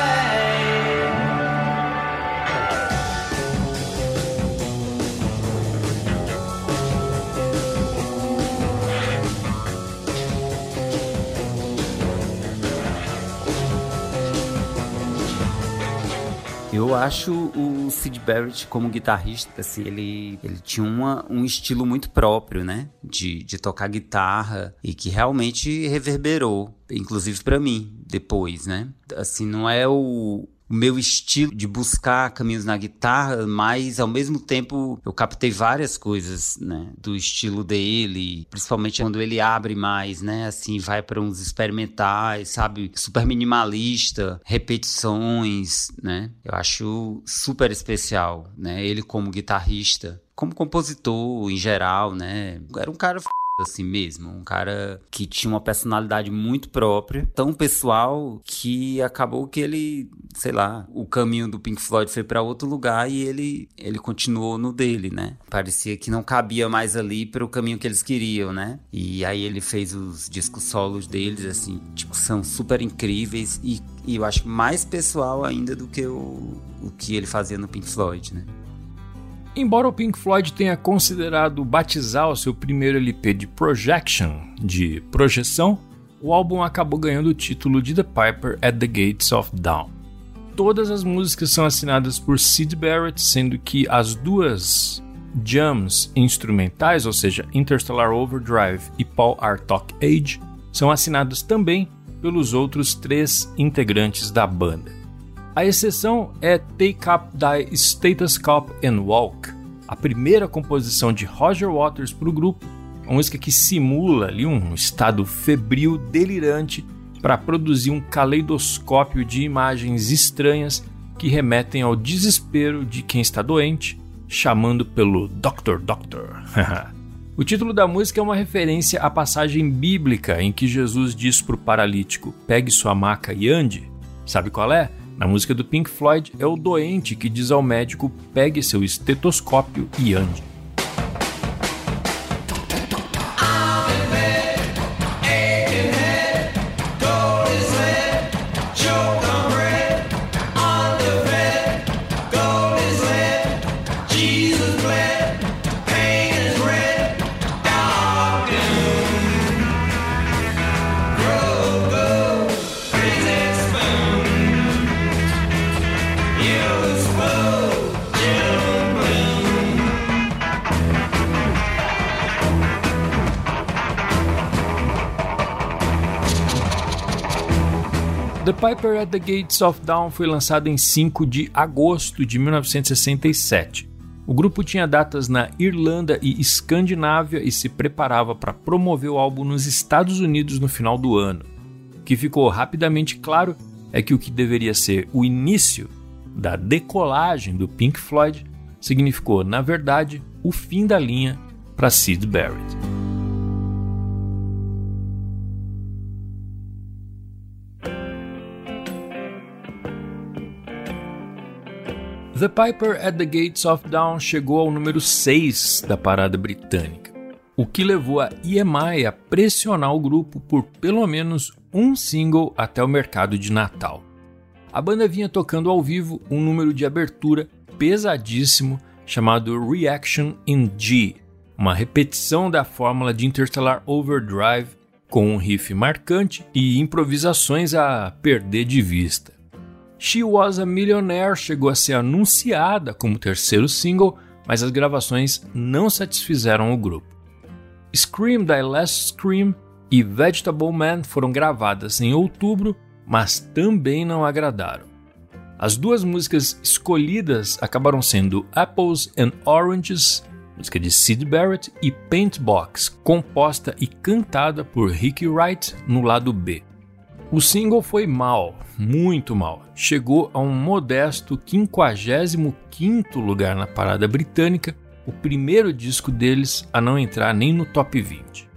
Eu acho o Syd Barrett como guitarrista, assim, ele tinha um estilo muito próprio, né? De tocar guitarra e que realmente reverberou, inclusive pra mim, depois, né? Assim, não é o meu estilo de buscar caminhos na guitarra, mas ao mesmo tempo eu captei várias coisas, né, do estilo dele, principalmente quando ele abre mais, né, assim, vai para uns experimentais, sabe, super minimalista, repetições, né, eu acho super especial, né, ele como guitarrista, como compositor em geral, né, era um cara assim mesmo, um cara que tinha uma personalidade muito própria, tão pessoal que acabou que ele, sei lá, o caminho do Pink Floyd foi para outro lugar e ele continuou no dele, né? Parecia que não cabia mais ali para o caminho que eles queriam, né? E aí ele fez os discos solos deles, assim, tipo, são super incríveis e eu acho mais pessoal ainda do que o que ele fazia no Pink Floyd, né? Embora o Pink Floyd tenha considerado batizar o seu primeiro LP de Projection, de projeção, o álbum acabou ganhando o título de The Piper at the Gates of Dawn. Todas as músicas são assinadas por Syd Barrett, sendo que as duas jams instrumentais, ou seja, Interstellar Overdrive e Paul Artok Age, são assinadas também pelos outros 3 integrantes da banda. A exceção é Take Up Thy Stethoscope and Walk, a primeira composição de Roger Waters para o grupo, uma música que simula ali um estado febril delirante para produzir um caleidoscópio de imagens estranhas que remetem ao desespero de quem está doente, chamando pelo Doctor Doctor. O título da música é uma referência à passagem bíblica em que Jesus diz para o paralítico: pegue sua maca e ande. Sabe qual é? Na música do Pink Floyd, é o doente que diz ao médico: pegue seu estetoscópio e ande. The Piper at the Gates of Dawn foi lançado em 5 de agosto de 1967. O grupo tinha datas na Irlanda e Escandinávia e se preparava para promover o álbum nos Estados Unidos no final do ano. O que ficou rapidamente claro é que o que deveria ser o início da decolagem do Pink Floyd significou, na verdade, o fim da linha para Syd Barrett. The Piper at the Gates of Dawn chegou ao número 6 da parada britânica. o que levou a EMI a pressionar o grupo por pelo menos um single até o mercado de Natal. A banda vinha tocando ao vivo um número de abertura pesadíssimo chamado Reaction in G, uma repetição da fórmula de Interstellar Overdrive com um riff marcante e improvisações a perder de vista. She Was a Millionaire chegou a ser anunciada como terceiro single, mas as gravações não satisfizeram o grupo. Scream Thy Last Scream e Vegetable Man foram gravadas em outubro, mas também não agradaram. As duas músicas escolhidas acabaram sendo Apples and Oranges, música de Syd Barrett, e Paintbox, composta e cantada por Ricky Wright no lado B. O single foi mal, muito mal. Chegou a um modesto 55º lugar na parada britânica, o primeiro disco deles a não entrar nem no top 20.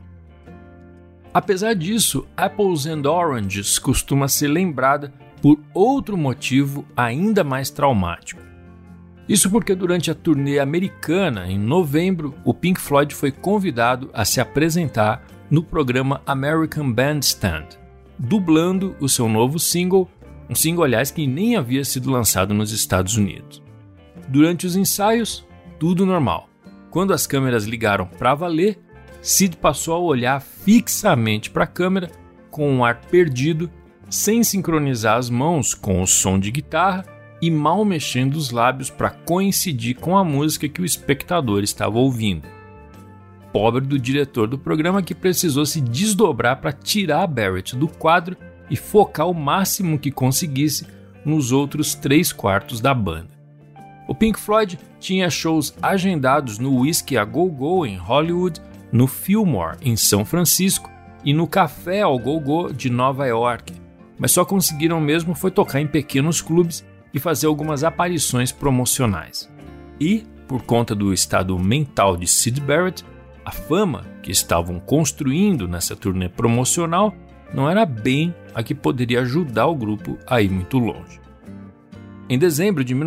Apesar disso, Apples and Oranges costuma ser lembrada por outro motivo ainda mais traumático. Isso porque durante a turnê americana, em novembro, o Pink Floyd foi convidado a se apresentar no programa American Bandstand, dublando o seu novo single, um single, aliás, que nem havia sido lançado nos Estados Unidos. Durante os ensaios, tudo normal. Quando as câmeras ligaram para valer, Syd passou a olhar fixamente para a câmera com um ar perdido, sem sincronizar as mãos com o som de guitarra e mal mexendo os lábios para coincidir com a música que o espectador estava ouvindo. Pobre do diretor do programa, que precisou se desdobrar para tirar Barrett do quadro e focar o máximo que conseguisse nos outros 3/4 da banda. O Pink Floyd tinha shows agendados no Whiskey a Go-Go em Hollywood, no Fillmore em São Francisco e no Café ao Go-Go de Nova York, mas só conseguiram mesmo foi tocar em pequenos clubes e fazer algumas aparições promocionais. E, por conta do estado mental de Syd Barrett, a fama que estavam construindo nessa turnê promocional não era bem a que poderia ajudar o grupo a ir muito longe. Em dezembro de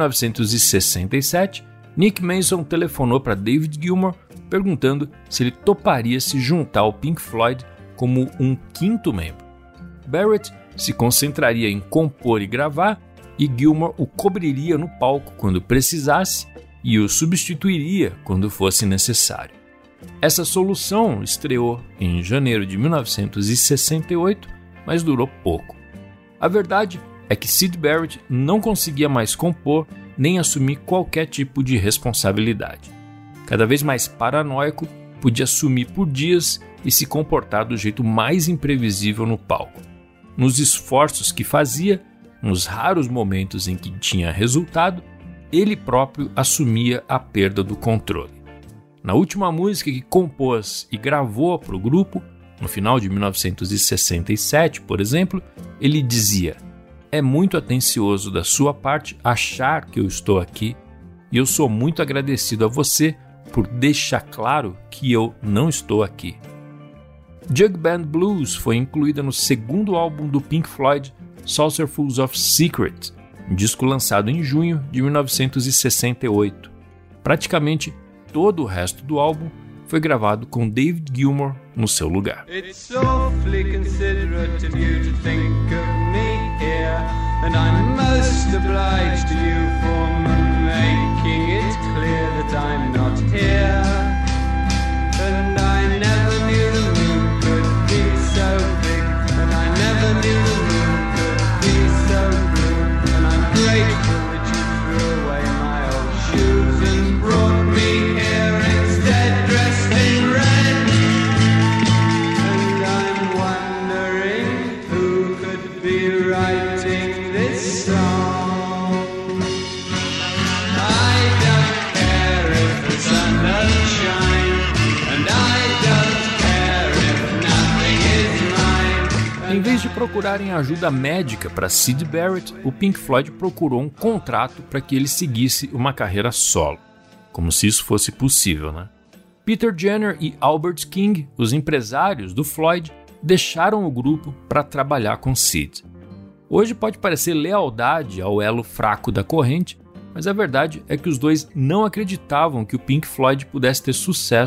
1967, Nick Mason telefonou para David Gilmour perguntando se ele toparia se juntar ao Pink Floyd como um quinto membro. Barrett se concentraria em compor e gravar, e Gilmour o cobriria no palco quando precisasse e o substituiria quando fosse necessário. Essa solução estreou em janeiro de 1968, mas durou pouco. A verdade é que Syd Barrett não conseguia mais compor nem assumir qualquer tipo de responsabilidade. Cada vez mais paranoico, podia sumir por dias e se comportar do jeito mais imprevisível no palco. Nos esforços que fazia, nos raros momentos em que tinha resultado, ele próprio assumia a perda do controle. Na última música que compôs e gravou para o grupo, no final de 1967, por exemplo, ele dizia: "É muito atencioso da sua parte achar que eu estou aqui, e eu sou muito agradecido a você por deixar claro que eu não estou aqui." Jug Band Blues foi incluída no segundo álbum do Pink Floyd, Saucerfuls of Secret, um disco lançado em junho de 1968. Praticamente todo o resto do álbum foi gravado com David Gilmour no seu lugar. It's awfully considerate of you to think of me here, and I'm most obliged to you for making it clear that I'm not here. And I never knew the moon could be so big, and I never knew the moon could be so blue, and I'm grateful that you threw away my old shoes and brought me here instead dressed in red. And I'm wondering who could be writing this song. I don't care if the sun doesn't shine, and I don't care if nothing is mine. Em vez de procurarem ajuda médica para Syd Barrett, o Pink Floyd procurou um contrato para que ele seguisse uma carreira solo. Como se isso fosse possível, né? Peter Jenner e Albert King, os empresários do Floyd, deixaram o grupo para trabalhar com Syd. Hoje pode parecer lealdade ao elo fraco da corrente, mas a verdade é que os dois não acreditavam que o Pink Floyd pudesse ter sucesso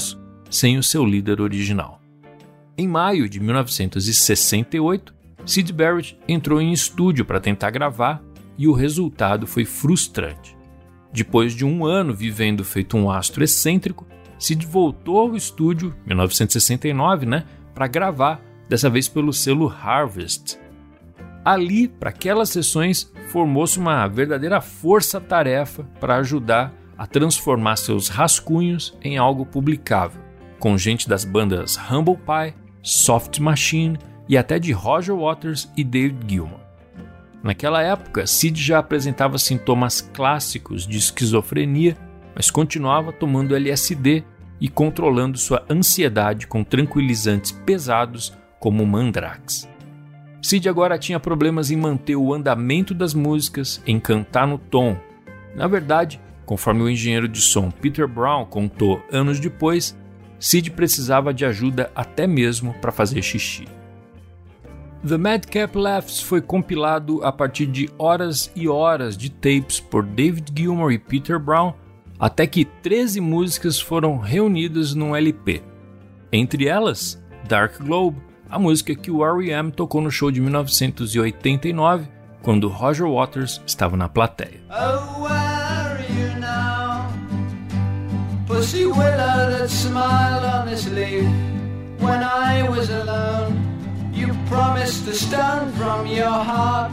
sem o seu líder original. Em maio de 1968, Syd Barrett entrou em estúdio para tentar gravar e o resultado foi frustrante. Depois de um ano vivendo feito um astro excêntrico, Syd voltou ao estúdio, 1969, para gravar, dessa vez pelo selo Harvest. Ali, para aquelas sessões, formou-se uma verdadeira força-tarefa para ajudar a transformar seus rascunhos em algo publicável, com gente das bandas Humble Pie, Soft Machine e até de Roger Waters e David Gilmour. Naquela época, Syd já apresentava sintomas clássicos de esquizofrenia, mas continuava tomando LSD e controlando sua ansiedade com tranquilizantes pesados como Mandrax. Syd agora tinha problemas em manter o andamento das músicas, em cantar no tom. Na verdade, conforme o engenheiro de som Peter Brown contou anos depois, Syd precisava de ajuda até mesmo para fazer xixi. The Madcap Laughs foi compilado a partir de horas e horas de tapes por David Gilmour e Peter Brown, até que 13 músicas foram reunidas num LP. Entre elas, Dark Globe, a música que o R.E.M. tocou no show de 1989, quando Roger Waters estava na plateia. Oh, where are you now? Pussy willow that smiled honestly when I was alone. You promised a stone from your heart.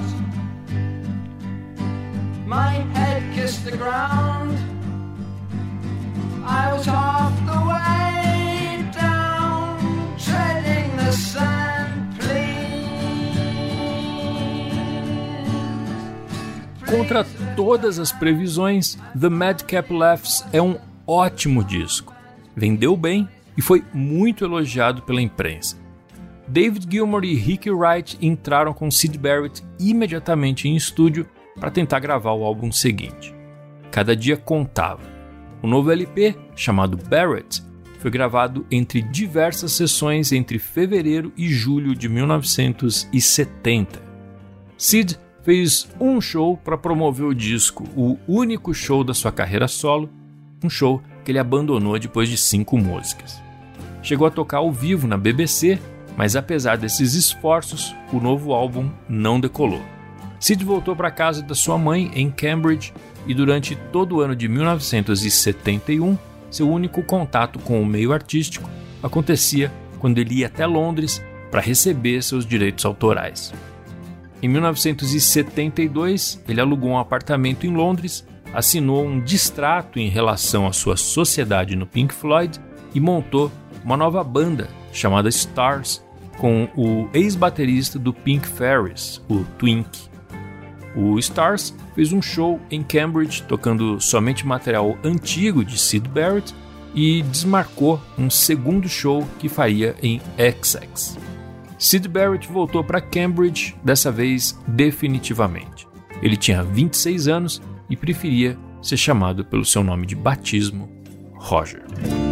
My head kissed the ground. I was half the way down, treading the sand, please. Contra todas as previsões, The Madcap Laughs é um ótimo disco. Vendeu bem e foi muito elogiado pela imprensa. David Gilmour e Ricky Wright entraram com Syd Barrett imediatamente em estúdio para tentar gravar o álbum seguinte. Cada dia contava. O novo LP, chamado Barrett, foi gravado entre diversas sessões entre fevereiro e julho de 1970. Syd fez um show para promover o disco, o único show da sua carreira solo, um show que ele abandonou depois de 5 músicas. Chegou a tocar ao vivo na BBC, mas apesar desses esforços, o novo álbum não decolou. Syd voltou para a casa da sua mãe em Cambridge e durante todo o ano de 1971, seu único contato com o meio artístico acontecia quando ele ia até Londres para receber seus direitos autorais. Em 1972, ele alugou um apartamento em Londres, assinou um distrato em relação à sua sociedade no Pink Floyd e montou uma nova banda chamada Stars, com o ex-baterista do Pink Ferris, o Twink. O Stars fez um show em Cambridge tocando somente material antigo de Syd Barrett e desmarcou um segundo show que faria em Essex. Syd Barrett voltou para Cambridge, dessa vez definitivamente. Ele tinha 26 anos e preferia ser chamado pelo seu nome de batismo, Roger.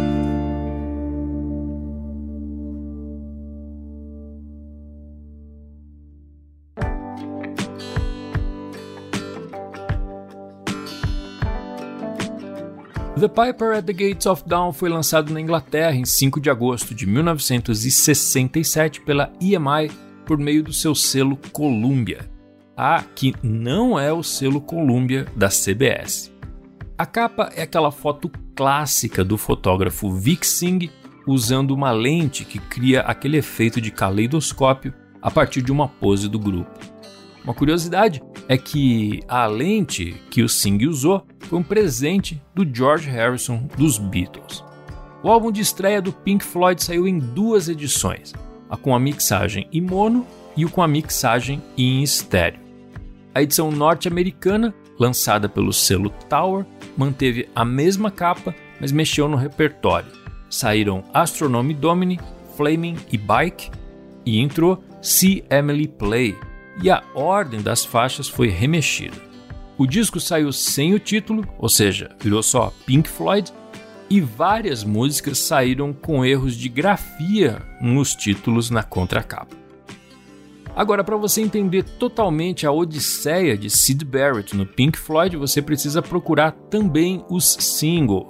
The Piper at the Gates of Dawn foi lançado na Inglaterra em 5 de agosto de 1967 pela EMI por meio do seu selo Columbia, que não é o selo Columbia da CBS. A capa é aquela foto clássica do fotógrafo Vic Singh usando uma lente que cria aquele efeito de caleidoscópio a partir de uma pose do grupo. Uma curiosidade é que a lente que o Singh usou foi um presente do George Harrison dos Beatles. O álbum de estreia do Pink Floyd saiu em 2 edições, a com a mixagem em mono e o com a mixagem em estéreo. A edição norte-americana, lançada pelo selo Tower, manteve a mesma capa, mas mexeu no repertório. Saíram Astronomy Domini, Flaming e Bike, e entrou See Emily Play, e a ordem das faixas foi remexida. O disco saiu sem o título, ou seja, virou só Pink Floyd, e várias músicas saíram com erros de grafia nos títulos na contracapa. Agora, para você entender totalmente a odisseia de Syd Barrett no Pink Floyd, você precisa procurar também os singles.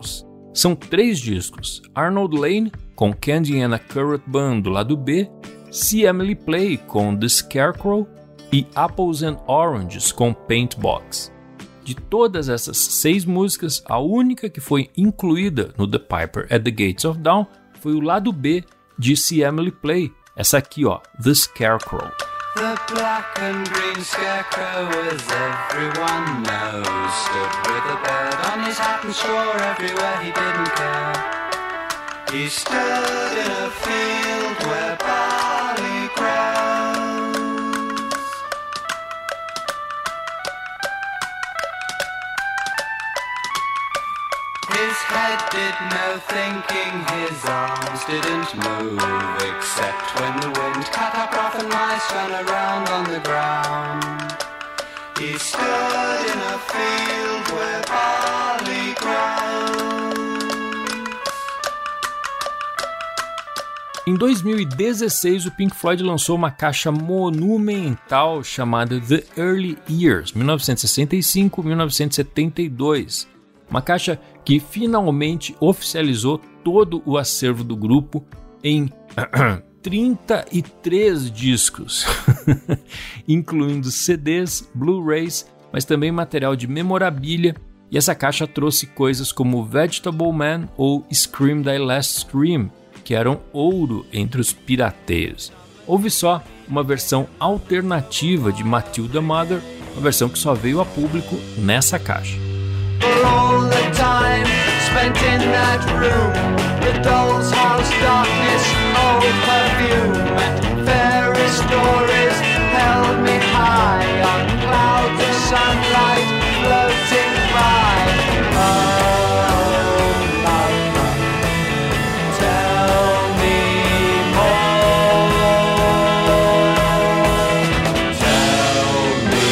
São 3 discos: Arnold Lane, com Candy and a Carrot Bun do lado B, See Emily Play, com The Scarecrow, e Apples and Oranges, com Paintbox. De todas essas 6 músicas, a única que foi incluída no The Piper at the Gates of Dawn foi o lado B de See Emily Play, essa aqui, ó, The Scarecrow. The black and green scarecrow, as everyone knows, stood with a bird on his hat and swore everywhere he didn't care. He stood in a field where barley grows. His head did no thinking, his arms didn't move, except when the wind cut up rough and mice ran around on the ground. He stood in a field where barley grows. Em 2016, o Pink Floyd lançou uma caixa monumental chamada The Early Years, 1965-1972. Uma caixa que finalmente oficializou todo o acervo do grupo em 33 discos, incluindo CDs, Blu-rays, mas também material de memorabilia, e essa caixa trouxe coisas como Vegetable Man ou Scream Thy Last Scream, que eram ouro entre os pirateiros. Houve só uma versão alternativa de Matilda Mother, uma versão que só veio a público nessa caixa. For all the time spent in that room, the doll's house darkness, old perfume, and fairy stories held me high on clouds of sunlight floating by. Oh, mama, tell me more. Tell me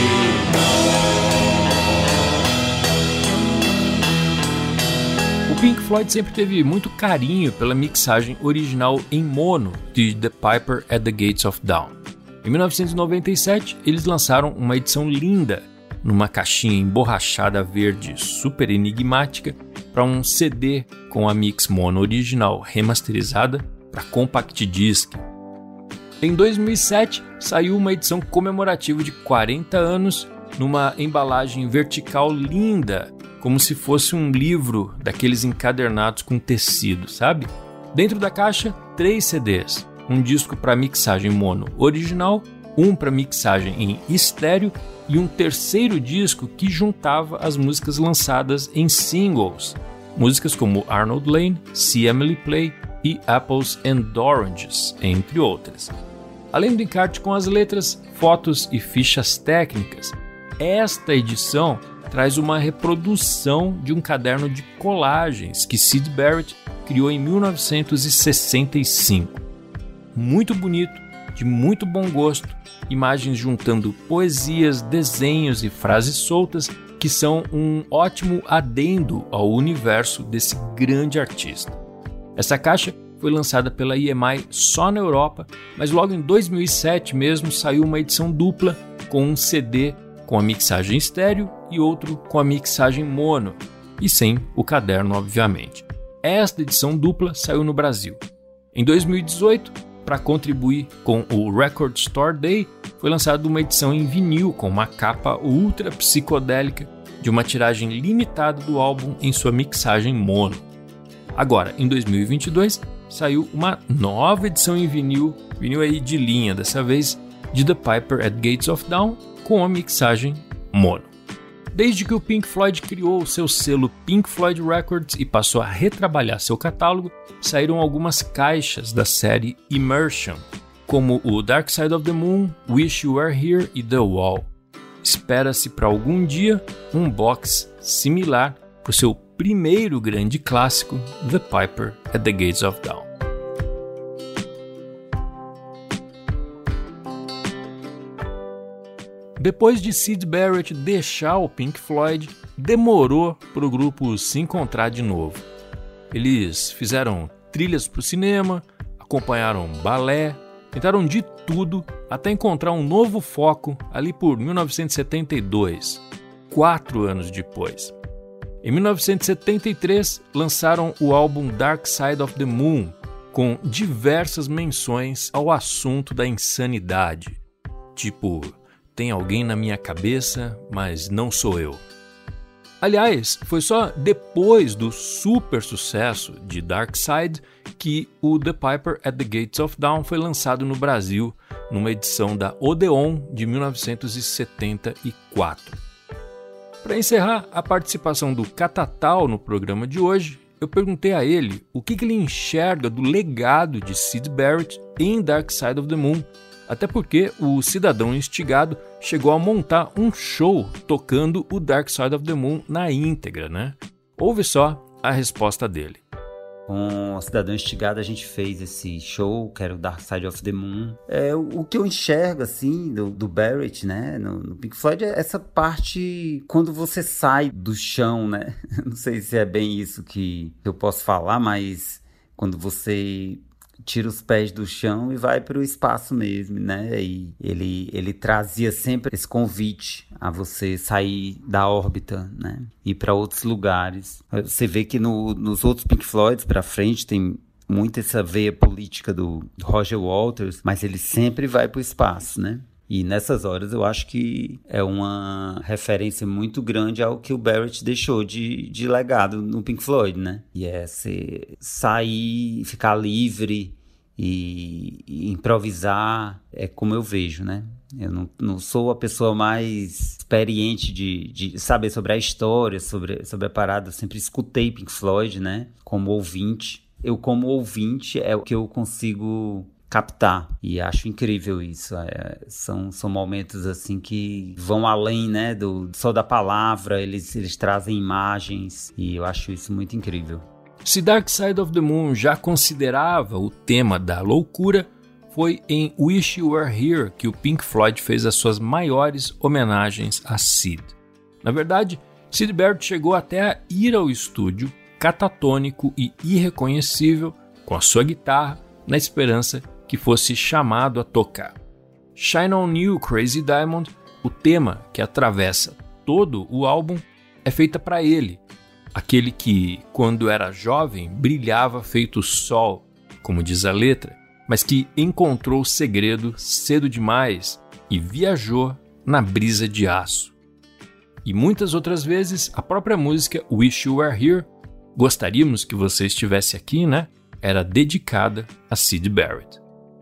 O Pink Floyd sempre teve muito carinho pela mixagem original em mono de The Piper at the Gates of Dawn. Em 1997, eles lançaram uma edição linda, numa caixinha emborrachada verde super enigmática, para um CD com a mix mono original remasterizada para Compact Disc. Em 2007, saiu uma edição comemorativa de 40 anos, numa embalagem vertical linda, como se fosse um livro daqueles encadernados com tecido, sabe? Dentro da caixa, 3 CDs, um disco para mixagem mono original, um para mixagem em estéreo e um terceiro disco que juntava as músicas lançadas em singles, músicas como Arnold Lane, See Emily Play e Apples and Oranges, entre outras. Além do encarte com as letras, fotos e fichas técnicas, esta edição traz uma reprodução de um caderno de colagens que Syd Barrett criou em 1965. Muito bonito, de muito bom gosto, imagens juntando poesias, desenhos e frases soltas que são um ótimo adendo ao universo desse grande artista. Essa caixa foi lançada pela EMI só na Europa, mas logo em 2007 mesmo saiu uma edição dupla com um CD com a mixagem estéreo e outro com a mixagem mono, e sem o caderno, obviamente. Esta edição dupla saiu no Brasil. Em 2018, para contribuir com o Record Store Day, foi lançada uma edição em vinil com uma capa ultra psicodélica de uma tiragem limitada do álbum em sua mixagem mono. Agora, em 2022, saiu uma nova edição em vinil aí de linha, dessa vez de The Piper at Gates of Dawn, com a mixagem mono. Desde que o Pink Floyd criou o seu selo Pink Floyd Records e passou a retrabalhar seu catálogo, saíram algumas caixas da série Immersion, como o Dark Side of the Moon, Wish You Were Here e The Wall. Espera-se para algum dia um box similar para o seu primeiro grande clássico, The Piper at the Gates of Dawn. Depois de Syd Barrett deixar o Pink Floyd, demorou para o grupo se encontrar de novo. Eles fizeram trilhas para o cinema, acompanharam balé, tentaram de tudo até encontrar um novo foco ali por 1972, 4 anos depois. Em 1973, lançaram o álbum Dark Side of the Moon, com diversas menções ao assunto da insanidade. Tipo, tem alguém na minha cabeça, mas não sou eu. Aliás, foi só depois do super sucesso de Dark Side que o The Piper at the Gates of Dawn foi lançado no Brasil, numa edição da Odeon de 1974. Para encerrar a participação do Catatal no programa de hoje, eu perguntei a ele o que ele enxerga do legado de Syd Barrett em Dark Side of the Moon, até porque o cidadão instigado chegou a montar um show tocando o Dark Side of the Moon na íntegra, né? Ouve só a resposta dele. Com o Cidadão Instigado a gente fez esse show, que era o Dark Side of the Moon. O que eu enxergo, assim, do Barrett, né, no Pink Floyd, é essa parte quando você sai do chão, né? Não sei se é bem isso que eu posso falar, mas quando você tira os pés do chão e vai para o espaço mesmo, né? E ele trazia sempre esse convite a você sair da órbita, né? Ir para outros lugares. Você vê que nos outros Pink Floyds para frente tem muito essa veia política do Roger Waters, mas ele sempre vai para o espaço, né? E nessas horas eu acho que é uma referência muito grande ao que o Barrett deixou de legado no Pink Floyd, né? E é você sair, ficar livre e improvisar, é como eu vejo, né? Eu não sou a pessoa mais experiente de saber sobre a história, sobre a parada. Eu sempre escutei Pink Floyd, né? Como ouvinte. Como ouvinte é o que eu consigo captar, e acho incrível isso. São momentos assim que vão além, né, só da palavra, eles trazem imagens, e eu acho isso muito incrível. Se Dark Side of the Moon já considerava o tema da loucura, foi em Wish You Were Here que o Pink Floyd fez as suas maiores homenagens a Syd. Na verdade, Syd Barrett chegou até a ir ao estúdio, catatônico e irreconhecível, com a sua guitarra, na esperança que fosse chamado a tocar. Shine On You, Crazy Diamond, o tema que atravessa todo o álbum, é feita para ele, aquele que, quando era jovem, brilhava feito sol, como diz a letra, mas que encontrou o segredo cedo demais e viajou na brisa de aço. E muitas outras vezes, a própria música Wish You Were Here, gostaríamos que você estivesse aqui, né? Era dedicada a Syd Barrett.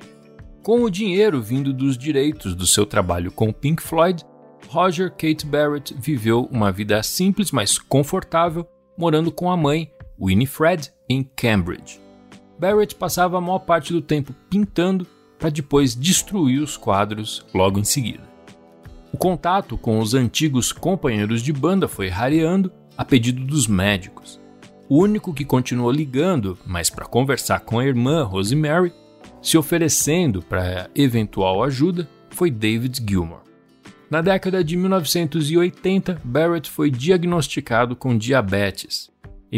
Com o dinheiro vindo dos direitos do seu trabalho com Pink Floyd, Roger Kate Barrett viveu uma vida simples, mas confortável, morando com a mãe, Winifred, em Cambridge. Barrett passava a maior parte do tempo pintando para depois destruir os quadros logo em seguida. O contato com os antigos companheiros de banda foi rareando a pedido dos médicos. O único que continuou ligando, mas para conversar com a irmã Rosemary, se oferecendo para eventual ajuda, foi David Gilmour. Na década de 1980, Barrett foi diagnosticado com diabetes. Em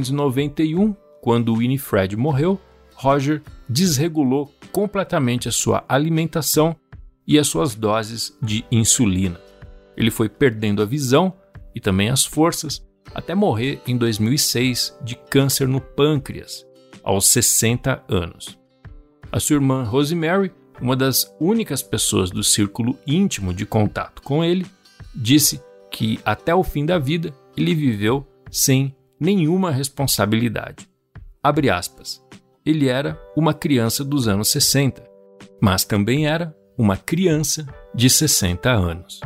1991, quando Winifred morreu, Roger desregulou completamente a sua alimentação e as suas doses de insulina. Ele foi perdendo a visão e também as forças, até morrer em 2006 de câncer no pâncreas, aos 60 anos. A sua irmã Rosemary, uma das únicas pessoas do círculo íntimo de contato com ele, disse que até o fim da vida ele viveu sem nenhuma responsabilidade. Abre aspas. Ele era uma criança dos anos 60, mas também era uma criança de 60 anos.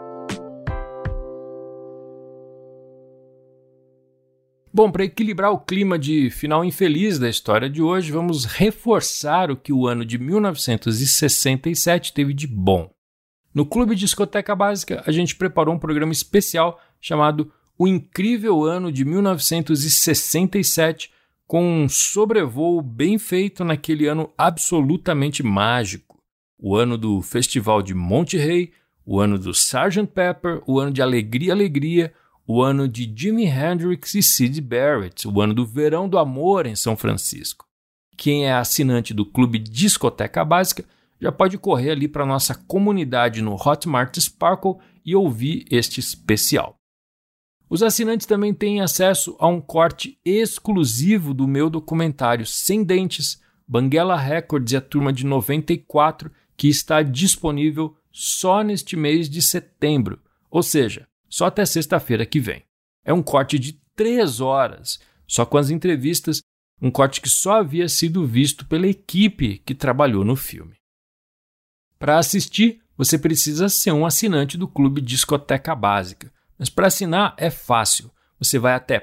Bom, para equilibrar o clima de final infeliz da história de hoje, vamos reforçar o que o ano de 1967 teve de bom. No Clube Discoteca Básica, a gente preparou um programa especial chamado O Incrível Ano de 1967, com um sobrevoo bem feito naquele ano absolutamente mágico. O ano do Festival de Monterey, o ano do Sgt. Pepper, o ano de Alegria, Alegria, o ano de Jimi Hendrix e Syd Barrett, o ano do Verão do Amor em São Francisco. Quem é assinante do Clube Discoteca Básica já pode correr ali para a nossa comunidade no Hotmart Sparkle e ouvir este especial. Os assinantes também têm acesso a um corte exclusivo do meu documentário Sem Dentes, Banguela Records e a Turma de 94, que está disponível só neste mês de setembro, ou seja, só até sexta-feira que vem. É um corte de 3 horas, só com as entrevistas, um corte que só havia sido visto pela equipe que trabalhou no filme. Para assistir, você precisa ser um assinante do Clube Discoteca Básica, mas para assinar é fácil. Você vai até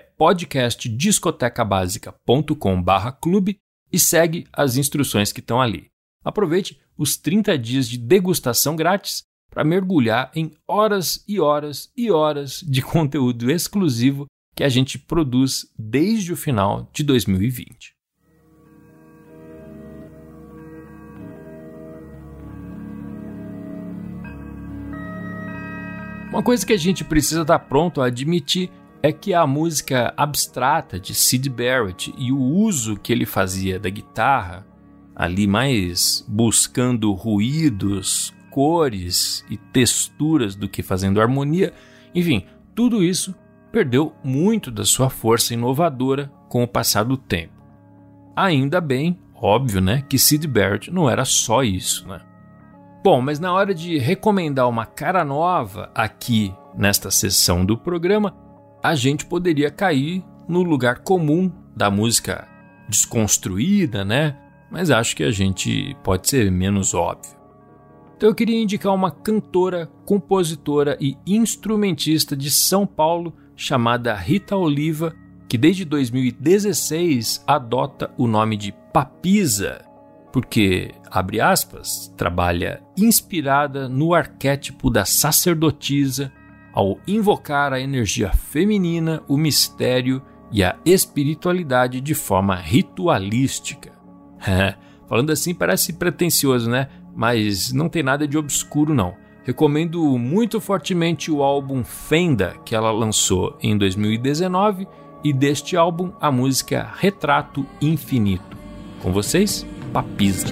podcastdiscotecabasica.com/clube e segue as instruções que estão ali. Aproveite os 30 dias de degustação grátis para mergulhar em horas e horas e horas de conteúdo exclusivo que a gente produz desde o final de 2020. Uma coisa que a gente precisa estar pronto a admitir é que a música abstrata de Syd Barrett e o uso que ele fazia da guitarra, ali mais buscando ruídos, cores e texturas do que fazendo harmonia, enfim, tudo isso perdeu muito da sua força inovadora com o passar do tempo. Ainda bem, óbvio, né, que Syd Barrett não era só isso, né? Bom, mas na hora de recomendar uma cara nova aqui nesta sessão do programa, a gente poderia cair no lugar comum da música desconstruída, né? Mas acho que a gente pode ser menos óbvio. Então eu queria indicar uma cantora, compositora e instrumentista de São Paulo chamada Rita Oliva, que desde 2016 adota o nome de Papisa, porque, abre aspas, trabalha inspirada no arquétipo da sacerdotisa ao invocar a energia feminina, o mistério e a espiritualidade de forma ritualística. Falando assim parece pretensioso, né? Mas não tem nada de obscuro não. Recomendo muito fortemente o álbum Fenda, que ela lançou em 2019, e deste álbum a música Retrato Infinito. Com vocês, Papisa.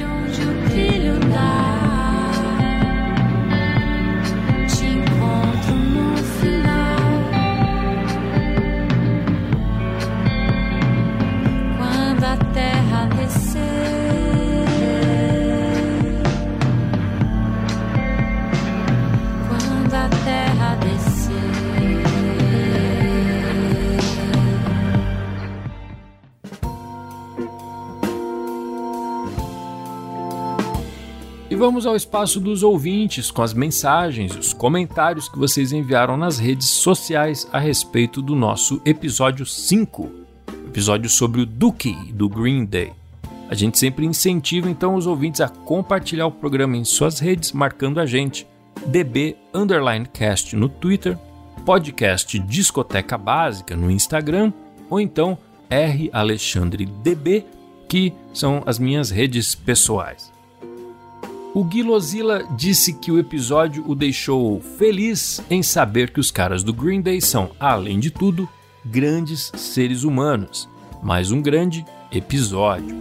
E vamos ao espaço dos ouvintes com as mensagens e os comentários que vocês enviaram nas redes sociais a respeito do nosso episódio 5, episódio sobre o Dookie do Green Day. A gente sempre incentiva então os ouvintes a compartilhar o programa em suas redes, marcando a gente, DB_Cast no Twitter, podcast Discoteca Básica no Instagram, ou então RAlexandreDB, que são as minhas redes pessoais. O Guilozilla disse que o episódio o deixou feliz em saber que os caras do Green Day são, além de tudo, grandes seres humanos. Mais um grande episódio.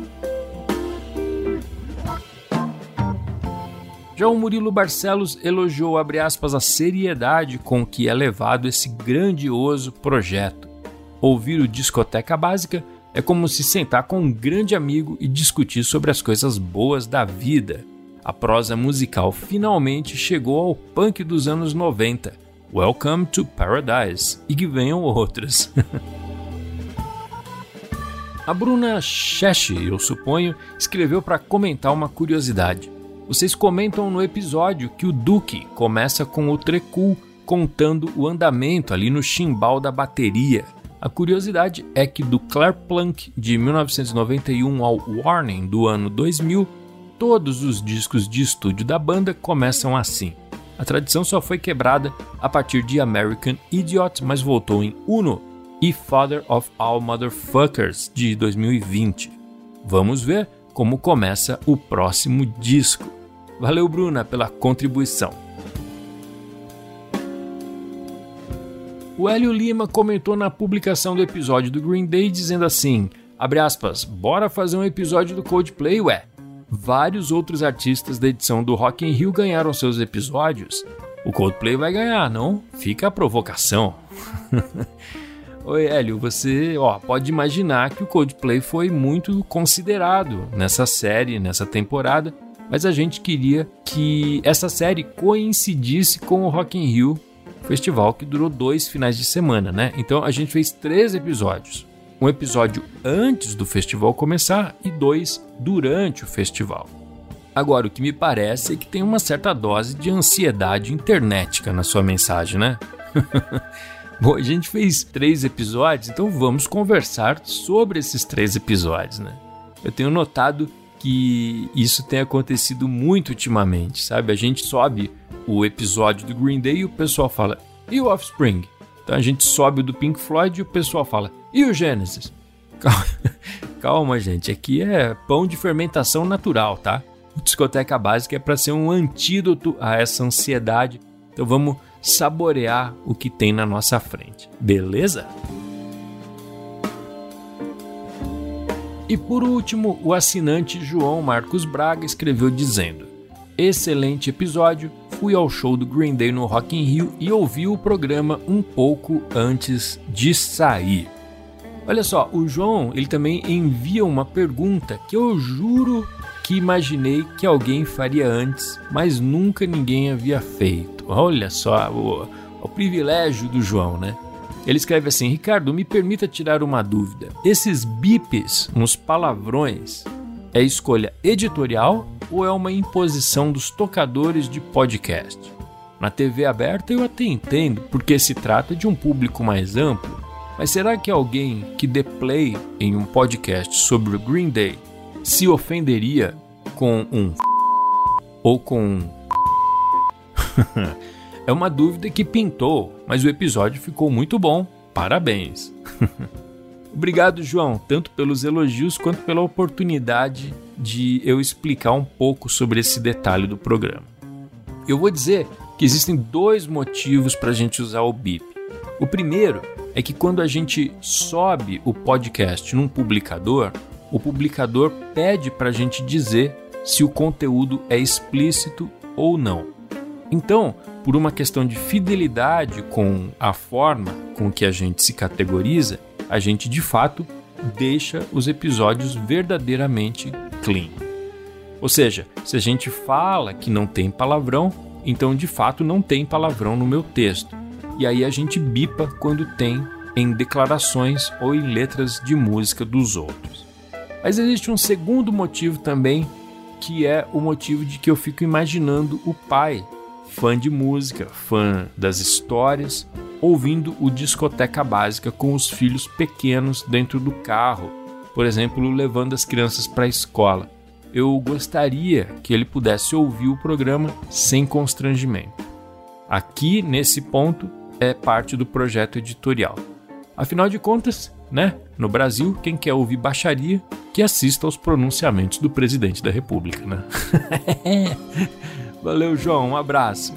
Já o Murilo Barcelos elogiou, abre aspas, a seriedade com que é levado esse grandioso projeto. Ouvir o Discoteca Básica é como se sentar com um grande amigo e discutir sobre as coisas boas da vida. A prosa musical finalmente chegou ao punk dos anos 90. Welcome to Paradise. E que venham outras. A Bruna Cheche, eu suponho, escreveu para comentar uma curiosidade. Vocês comentam no episódio que o Duque começa com o Trecul contando o andamento ali no chimbal da bateria. A curiosidade é que do Claire Plunk de 1991 ao Warning do ano 2000, todos os discos de estúdio da banda começam assim. A tradição só foi quebrada a partir de American Idiot, mas voltou em Uno e Father of All Motherfuckers de 2020. Vamos ver como começa o próximo disco. Valeu, Bruna, pela contribuição. O Hélio Lima comentou na publicação do episódio do Green Day dizendo assim, abre aspas, bora fazer um episódio do Coldplay, ué. Vários outros artistas da edição do Rock in Rio ganharam seus episódios. O Coldplay vai ganhar, não? Fica a provocação. Oi, Hélio, você pode imaginar que o Coldplay foi muito considerado nessa série, nessa temporada, mas a gente queria que essa série coincidisse com o Rock in Rio, festival que durou 2 finais de semana, né? Então a gente fez 3 episódios. Um episódio antes do festival começar e 2 durante o festival. Agora, o que me parece é que tem uma certa dose de ansiedade internética na sua mensagem, né? Bom, a gente fez 3 episódios, então vamos conversar sobre esses 3 episódios, né? Eu tenho notado que isso tem acontecido muito ultimamente, sabe? A gente sobe o episódio do Green Day e o pessoal fala, e o Offspring? Então a gente sobe o do Pink Floyd e o pessoal fala, e o Genesis? Calma, gente, aqui é pão de fermentação natural, tá? O Discoteca Básica é para ser um antídoto a essa ansiedade, então vamos saborear o que tem na nossa frente, beleza? E por último, o assinante João Marcos Braga escreveu dizendo: excelente episódio, fui ao show do Green Day no Rock in Rio e ouvi o programa um pouco antes de sair. Olha só, o João ele também envia uma pergunta que eu juro que imaginei que alguém faria antes, mas nunca ninguém havia feito. Olha só o privilégio do João, né? Ele escreve assim: Ricardo, me permita tirar uma dúvida. Esses bips nos palavrões é escolha editorial ou é uma imposição dos tocadores de podcast? Na TV aberta eu até entendo, porque se trata de um público mais amplo, mas será que alguém que dê play em um podcast sobre o Green Day se ofenderia com um ou com um? É uma dúvida que pintou, mas o episódio ficou muito bom. Parabéns! Obrigado, João, tanto pelos elogios quanto pela oportunidade de eu explicar um pouco sobre esse detalhe do programa. Eu vou dizer que existem 2 motivos para a gente usar o bip. O primeiro é que quando a gente sobe o podcast num publicador, o publicador pede para a gente dizer se o conteúdo é explícito ou não. Então, por uma questão de fidelidade com a forma com que a gente se categoriza, a gente de fato deixa os episódios verdadeiramente clean. Ou seja, se a gente fala que não tem palavrão, então de fato não tem palavrão no meu texto. E aí a gente bipa quando tem em declarações ou em letras de música dos outros. Mas existe um segundo motivo também, que é o motivo de que eu fico imaginando o pai, fã de música, fã das histórias, ouvindo o Discoteca Básica com os filhos pequenos dentro do carro, por exemplo, levando as crianças para a escola. Eu gostaria que ele pudesse ouvir o programa sem constrangimento. Aqui, nesse ponto, é parte do projeto editorial. Afinal de contas, né? No Brasil, quem quer ouvir baixaria, que assista aos pronunciamentos do presidente da República, né? Valeu, João. Um abraço.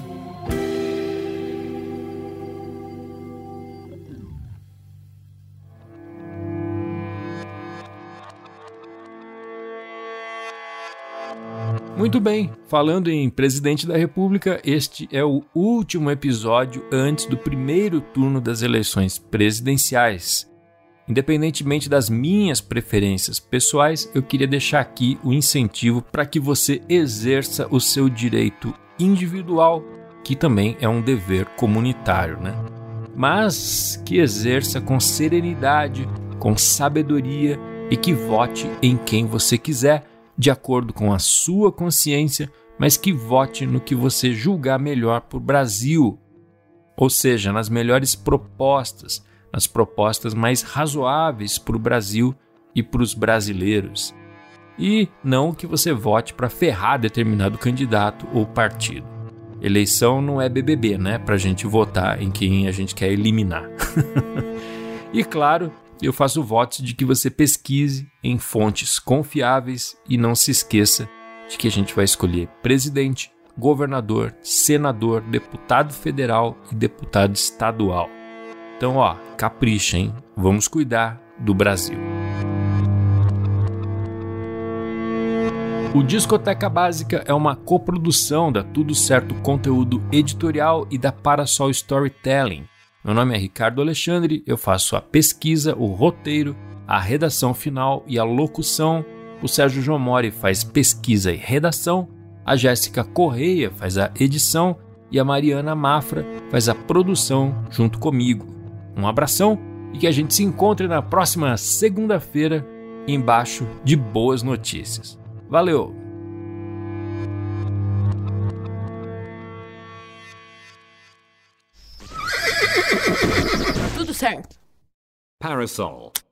Muito bem, falando em presidente da República, este é o último episódio antes do primeiro turno das eleições presidenciais. Independentemente das minhas preferências pessoais, eu queria deixar aqui o incentivo para que você exerça o seu direito individual, que também é um dever comunitário, né? Mas que exerça com serenidade, com sabedoria e que vote em quem você quiser, de acordo com a sua consciência, mas que vote no que você julgar melhor para o Brasil. Ou seja, nas melhores propostas, nas propostas mais razoáveis para o Brasil e para os brasileiros. E não que você vote para ferrar determinado candidato ou partido. Eleição não é BBB, né? Para a gente votar em quem a gente quer eliminar. E claro, eu faço votos de que você pesquise em fontes confiáveis e não se esqueça de que a gente vai escolher presidente, governador, senador, deputado federal e deputado estadual. Então, capricha, hein? Vamos cuidar do Brasil. O Discoteca Básica é uma coprodução da Tudo Certo Conteúdo Editorial e da Parasol Storytelling. Meu nome é Ricardo Alexandre, eu faço a pesquisa, o roteiro, a redação final e a locução. O Sérgio João Mori faz pesquisa e redação, a Jéssica Correia faz a edição e a Mariana Mafra faz a produção junto comigo. Um abração e que a gente se encontre na próxima segunda-feira embaixo de boas notícias. Valeu! Tudo certo. Parasol.